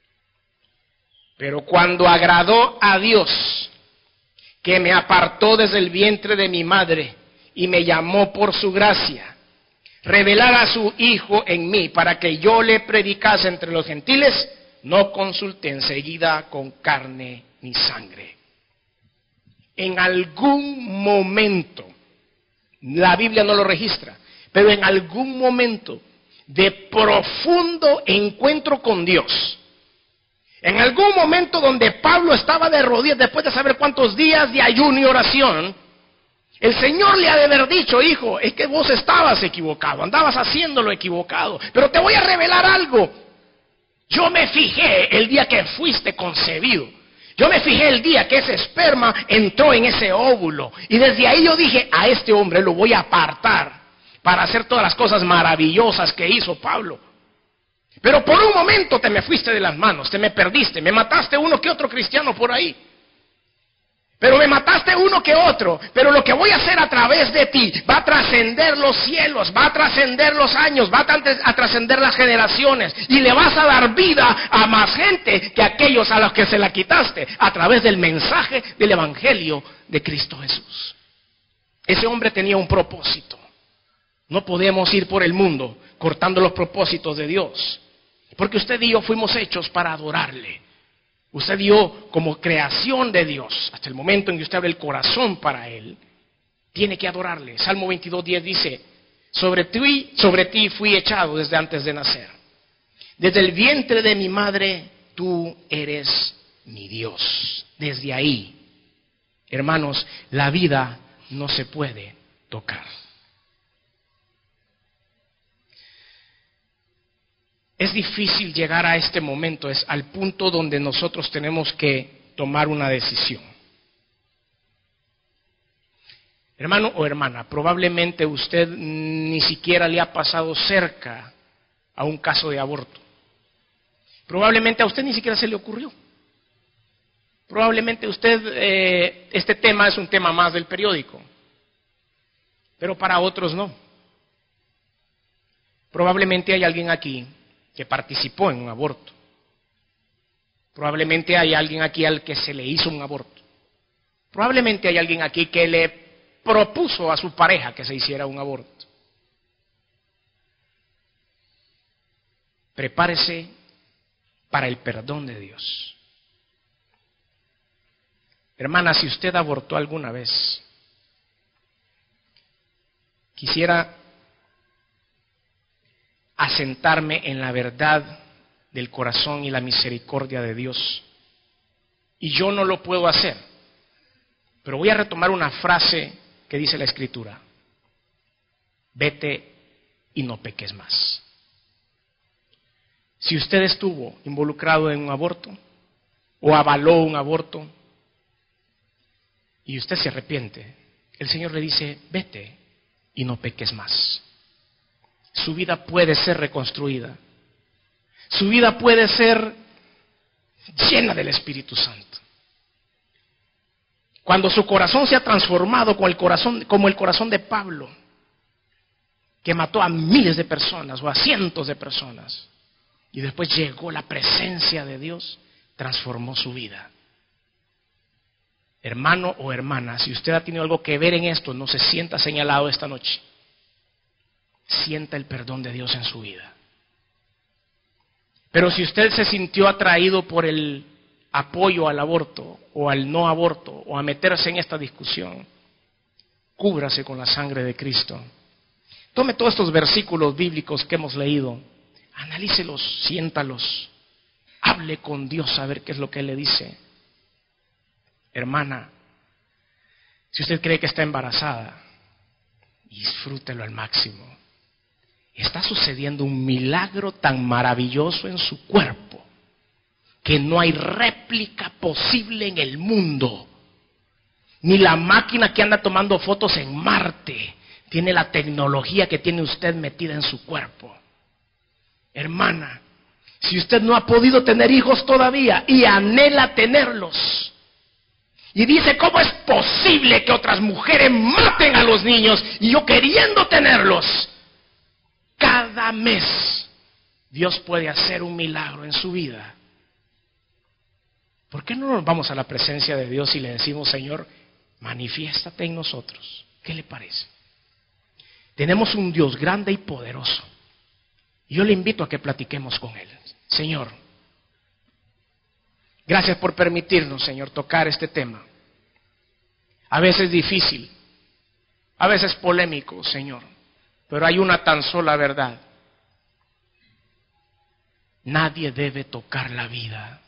Pero cuando agradó a Dios, que me apartó desde el vientre de mi madre y me llamó por su gracia, revelar a su Hijo en mí para que yo le predicase entre los gentiles, no consulté enseguida con carne ni sangre. En algún momento, la Biblia no lo registra, pero en algún momento de profundo encuentro con Dios, en algún momento donde Pablo estaba de rodillas después de saber cuántos días de ayuno y oración, el Señor le ha de haber dicho, hijo, es que vos estabas equivocado, andabas haciendo lo equivocado, pero te voy a revelar algo. Yo me fijé el día que fuiste concebido, yo me fijé el día que ese esperma entró en ese óvulo, y desde ahí yo dije, a este hombre lo voy a apartar para hacer todas las cosas maravillosas que hizo Pablo. Pero por un momento te me fuiste de las manos, te me perdiste, me mataste uno que otro cristiano por ahí. Pero me mataste uno que otro, pero lo que voy a hacer a través de ti va a trascender los cielos, va a trascender los años, va a trascender las generaciones, y le vas a dar vida a más gente que aquellos a los que se la quitaste a través del mensaje del Evangelio de Cristo Jesús. Ese hombre tenía un propósito. No podemos ir por el mundo cortando los propósitos de Dios, porque usted y yo fuimos hechos para adorarle. Usted y yo, como creación de Dios, hasta el momento en que usted abre el corazón para Él, tiene que adorarle. Salmo 22:10 dice, sobre ti fui echado desde antes de nacer. Desde el vientre de mi madre, tú eres mi Dios. Desde ahí, hermanos, la vida no se puede tocar. Es difícil llegar a este momento, es al punto donde nosotros tenemos que tomar una decisión. Hermano o hermana, probablemente usted ni siquiera le ha pasado cerca a un caso de aborto. Probablemente a usted ni siquiera se le ocurrió. Probablemente usted, este tema es un tema más del periódico, pero para otros no. Probablemente hay alguien aquí que participó en un aborto. Probablemente hay alguien aquí al que se le hizo un aborto. Probablemente hay alguien aquí que le propuso a su pareja que se hiciera un aborto. Prepárese para el perdón de Dios. Hermana, si usted abortó alguna vez, quisiera asentarme en la verdad del corazón y la misericordia de Dios. Y yo no lo puedo hacer, pero voy a retomar una frase que dice la Escritura: vete y no peques más. Si usted estuvo involucrado en un aborto o avaló un aborto y usted se arrepiente, el Señor le dice: vete y no peques más. Su vida puede ser reconstruida. Su vida puede ser llena del Espíritu Santo. Cuando su corazón se ha transformado como el corazón de Pablo, que mató a miles de personas o a cientos de personas, y después llegó la presencia de Dios, transformó su vida. Hermano o hermana, si usted ha tenido algo que ver en esto, no se sienta señalado esta noche. Sienta el perdón de Dios en su vida. Pero si usted se sintió atraído por el apoyo al aborto o al no aborto o a meterse en esta discusión, cúbrase con la sangre de Cristo. Tome todos estos versículos bíblicos que hemos leído, analícelos, siéntalos, hable con Dios a ver qué es lo que Él le dice. Hermana, si usted cree que está embarazada, disfrútelo al máximo. Está sucediendo un milagro tan maravilloso en su cuerpo que no hay réplica posible en el mundo. Ni la máquina que anda tomando fotos en Marte tiene la tecnología que tiene usted metida en su cuerpo. Hermana, si usted no ha podido tener hijos todavía y anhela tenerlos, y dice: ¿cómo es posible que otras mujeres maten a los niños y yo queriendo tenerlos? Cada mes Dios puede hacer un milagro en su vida. ¿Por qué no nos vamos a la presencia de Dios y le decimos: Señor, manifiéstate en nosotros? ¿Qué le parece? Tenemos un Dios grande y poderoso. Yo le invito a que platiquemos con Él. Señor, gracias por permitirnos, Señor, tocar este tema. A veces difícil, a veces polémico, Señor, pero hay una tan sola verdad: nadie debe tocar la vida.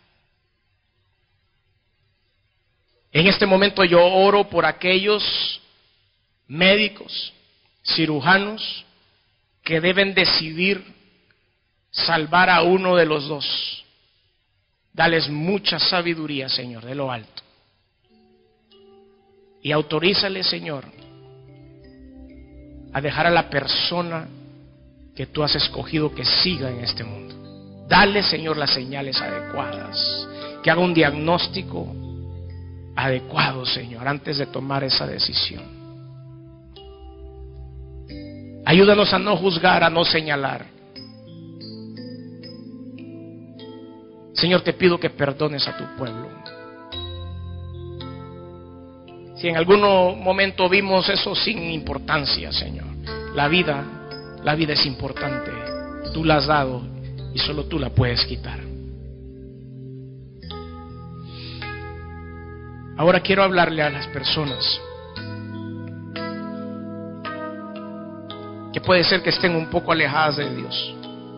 En este momento yo oro por aquellos médicos, cirujanos, que deben decidir salvar a uno de los dos. Dales mucha sabiduría, Señor, de lo alto. Y autorízale, Señor, a dejar a la persona que tú has escogido que siga en este mundo. Dale, Señor, las señales adecuadas, que haga un diagnóstico adecuado, Señor, antes de tomar esa decisión. Ayúdanos a no juzgar, a no señalar. Señor, te pido que perdones a tu pueblo. Si en algún momento vimos eso sin importancia, Señor, la vida es importante. Tú la has dado y solo tú la puedes quitar. Ahora quiero hablarle a las personas que puede ser que estén un poco alejadas de Dios.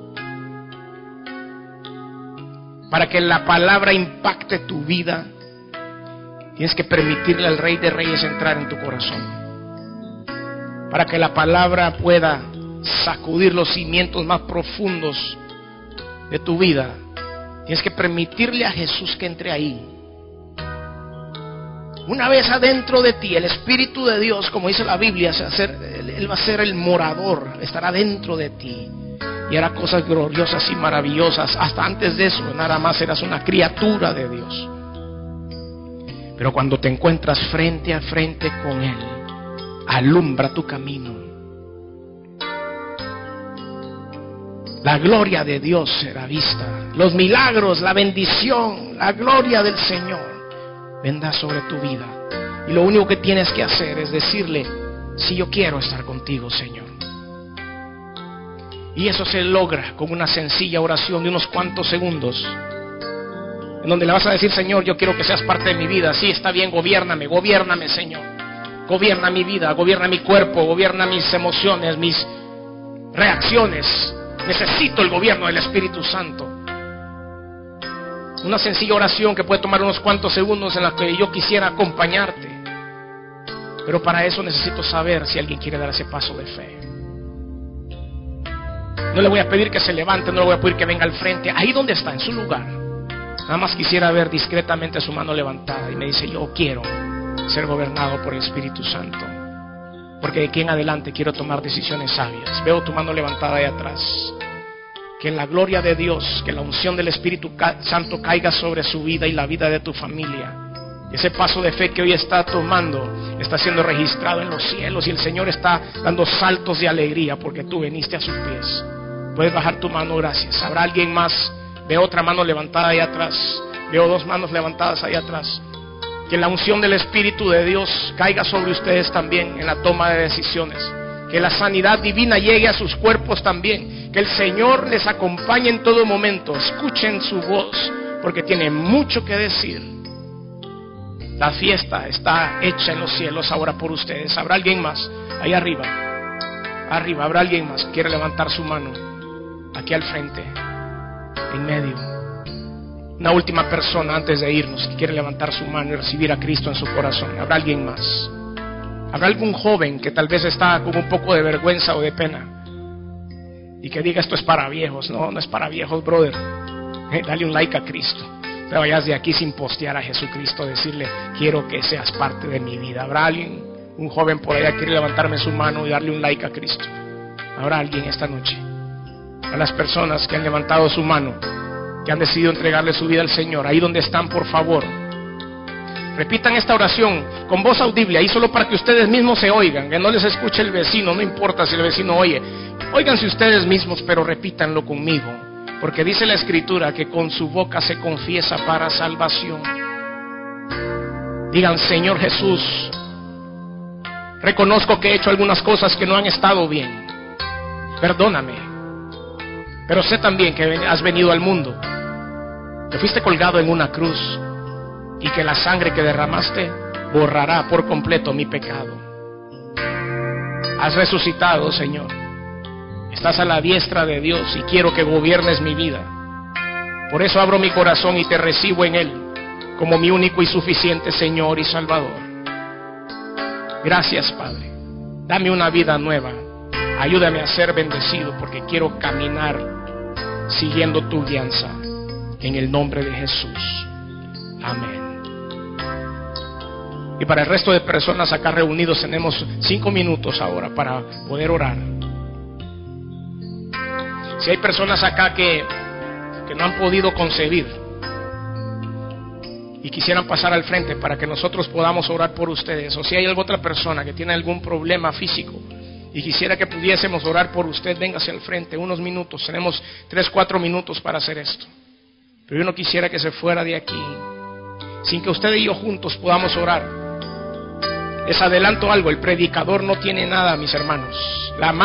Para que la palabra impacte tu vida, tienes que permitirle al Rey de Reyes entrar en tu corazón. Para que la palabra pueda sacudir los cimientos más profundos de tu vida, tienes que permitirle a Jesús que entre ahí. Una vez adentro de ti, el Espíritu de Dios, como dice la Biblia, Él va a ser el morador, estará dentro de ti y hará cosas gloriosas y maravillosas. Hasta antes de eso, nada más eras una criatura de Dios. Pero cuando te encuentras frente a frente con Él, alumbra tu camino. la gloria de Dios será vista. Los milagros, la bendición, la gloria del Señor vendrá sobre tu vida. Y lo único que tienes que hacer es decirle: sí, yo quiero estar contigo, Señor. Y eso se logra con una sencilla oración de unos cuantos segundos, en donde le vas a decir: Señor, yo quiero que seas parte de mi vida. Sí, está bien, gobiérname, Señor. Gobierna mi vida, gobierna mi cuerpo, gobierna mis emociones, mis reacciones. Necesito el gobierno del Espíritu Santo. Una sencilla oración que puede tomar unos cuantos segundos, en la que yo quisiera acompañarte. Pero para eso necesito saber si alguien quiere dar ese paso de fe. No le voy a pedir que se levante, no le voy a pedir que venga al frente. Ahí donde está, en su lugar, nada más quisiera ver discretamente su mano levantada y me dice: yo quiero ser gobernado por el Espíritu Santo, porque de aquí en adelante quiero tomar decisiones sabias. Veo tu mano levantada ahí atrás. Que la gloria de Dios, que la unción del Espíritu Santo caiga sobre su vida y la vida de tu familia. Ese paso de fe que hoy está tomando está siendo registrado en los cielos, y el Señor está dando saltos de alegría porque tú viniste a sus pies. Puedes bajar tu mano, gracias. ¿Habrá alguien más? Veo otra mano levantada ahí atrás. Veo dos manos levantadas ahí atrás. Que la unción del Espíritu de Dios caiga sobre ustedes también en la toma de decisiones. Que la sanidad divina llegue a sus cuerpos también. Que el Señor les acompañe en todo momento. Escuchen su voz, porque tiene mucho que decir. La fiesta está hecha en los cielos ahora por ustedes. ¿Habrá alguien más? Ahí arriba. Arriba, ¿habrá alguien más que quiere levantar su mano? Aquí al frente, en medio. Una última persona antes de irnos que quiere levantar su mano y recibir a Cristo en su corazón. ¿Habrá alguien más? ¿Habrá algún joven que tal vez está con un poco de vergüenza o de pena y que diga: esto es para viejos? No, no es para viejos, brother. Dale un like a Cristo. Te vayas de aquí sin postear a Jesucristo, decirle: quiero que seas parte de mi vida. ¿Habrá alguien, un joven por allá que quiere levantarme su mano y darle un like a Cristo? ¿Habrá alguien esta noche? A las personas que han levantado su mano, que han decidido entregarle su vida al Señor, ahí donde están, por favor, repitan esta oración con voz audible, ahí solo para que ustedes mismos se oigan, que no les escuche el vecino. No importa si el vecino oye, óiganse ustedes mismos, pero repítanlo conmigo, porque dice la Escritura que con su boca se confiesa para salvación. Digan: Señor Jesús, reconozco que he hecho algunas cosas que no han estado bien, perdóname. Pero sé también que has venido al mundo, que fuiste colgado en una cruz, y que la sangre que derramaste borrará por completo mi pecado. Has resucitado, Señor. Estás a la diestra de Dios y quiero que gobiernes mi vida. Por eso abro mi corazón y te recibo en él como mi único y suficiente Señor y Salvador. Gracias, Padre. Dame una vida nueva. Ayúdame a ser bendecido, porque quiero caminar siguiendo tu guianza. En el nombre de Jesús. Amén. Y para el resto de personas acá reunidos, tenemos 5 minutos ahora para poder orar. Si hay personas acá que no han podido concebir y quisieran pasar al frente para que nosotros podamos orar por ustedes, o si hay alguna otra persona que tiene algún problema físico y quisiera que pudiésemos orar por usted, véngase al frente, unos minutos. Tenemos 3-4 minutos para hacer esto. Pero yo no quisiera que se fuera de aquí sin que usted y yo juntos podamos orar. Les adelanto algo: el predicador no tiene nada, mis hermanos. La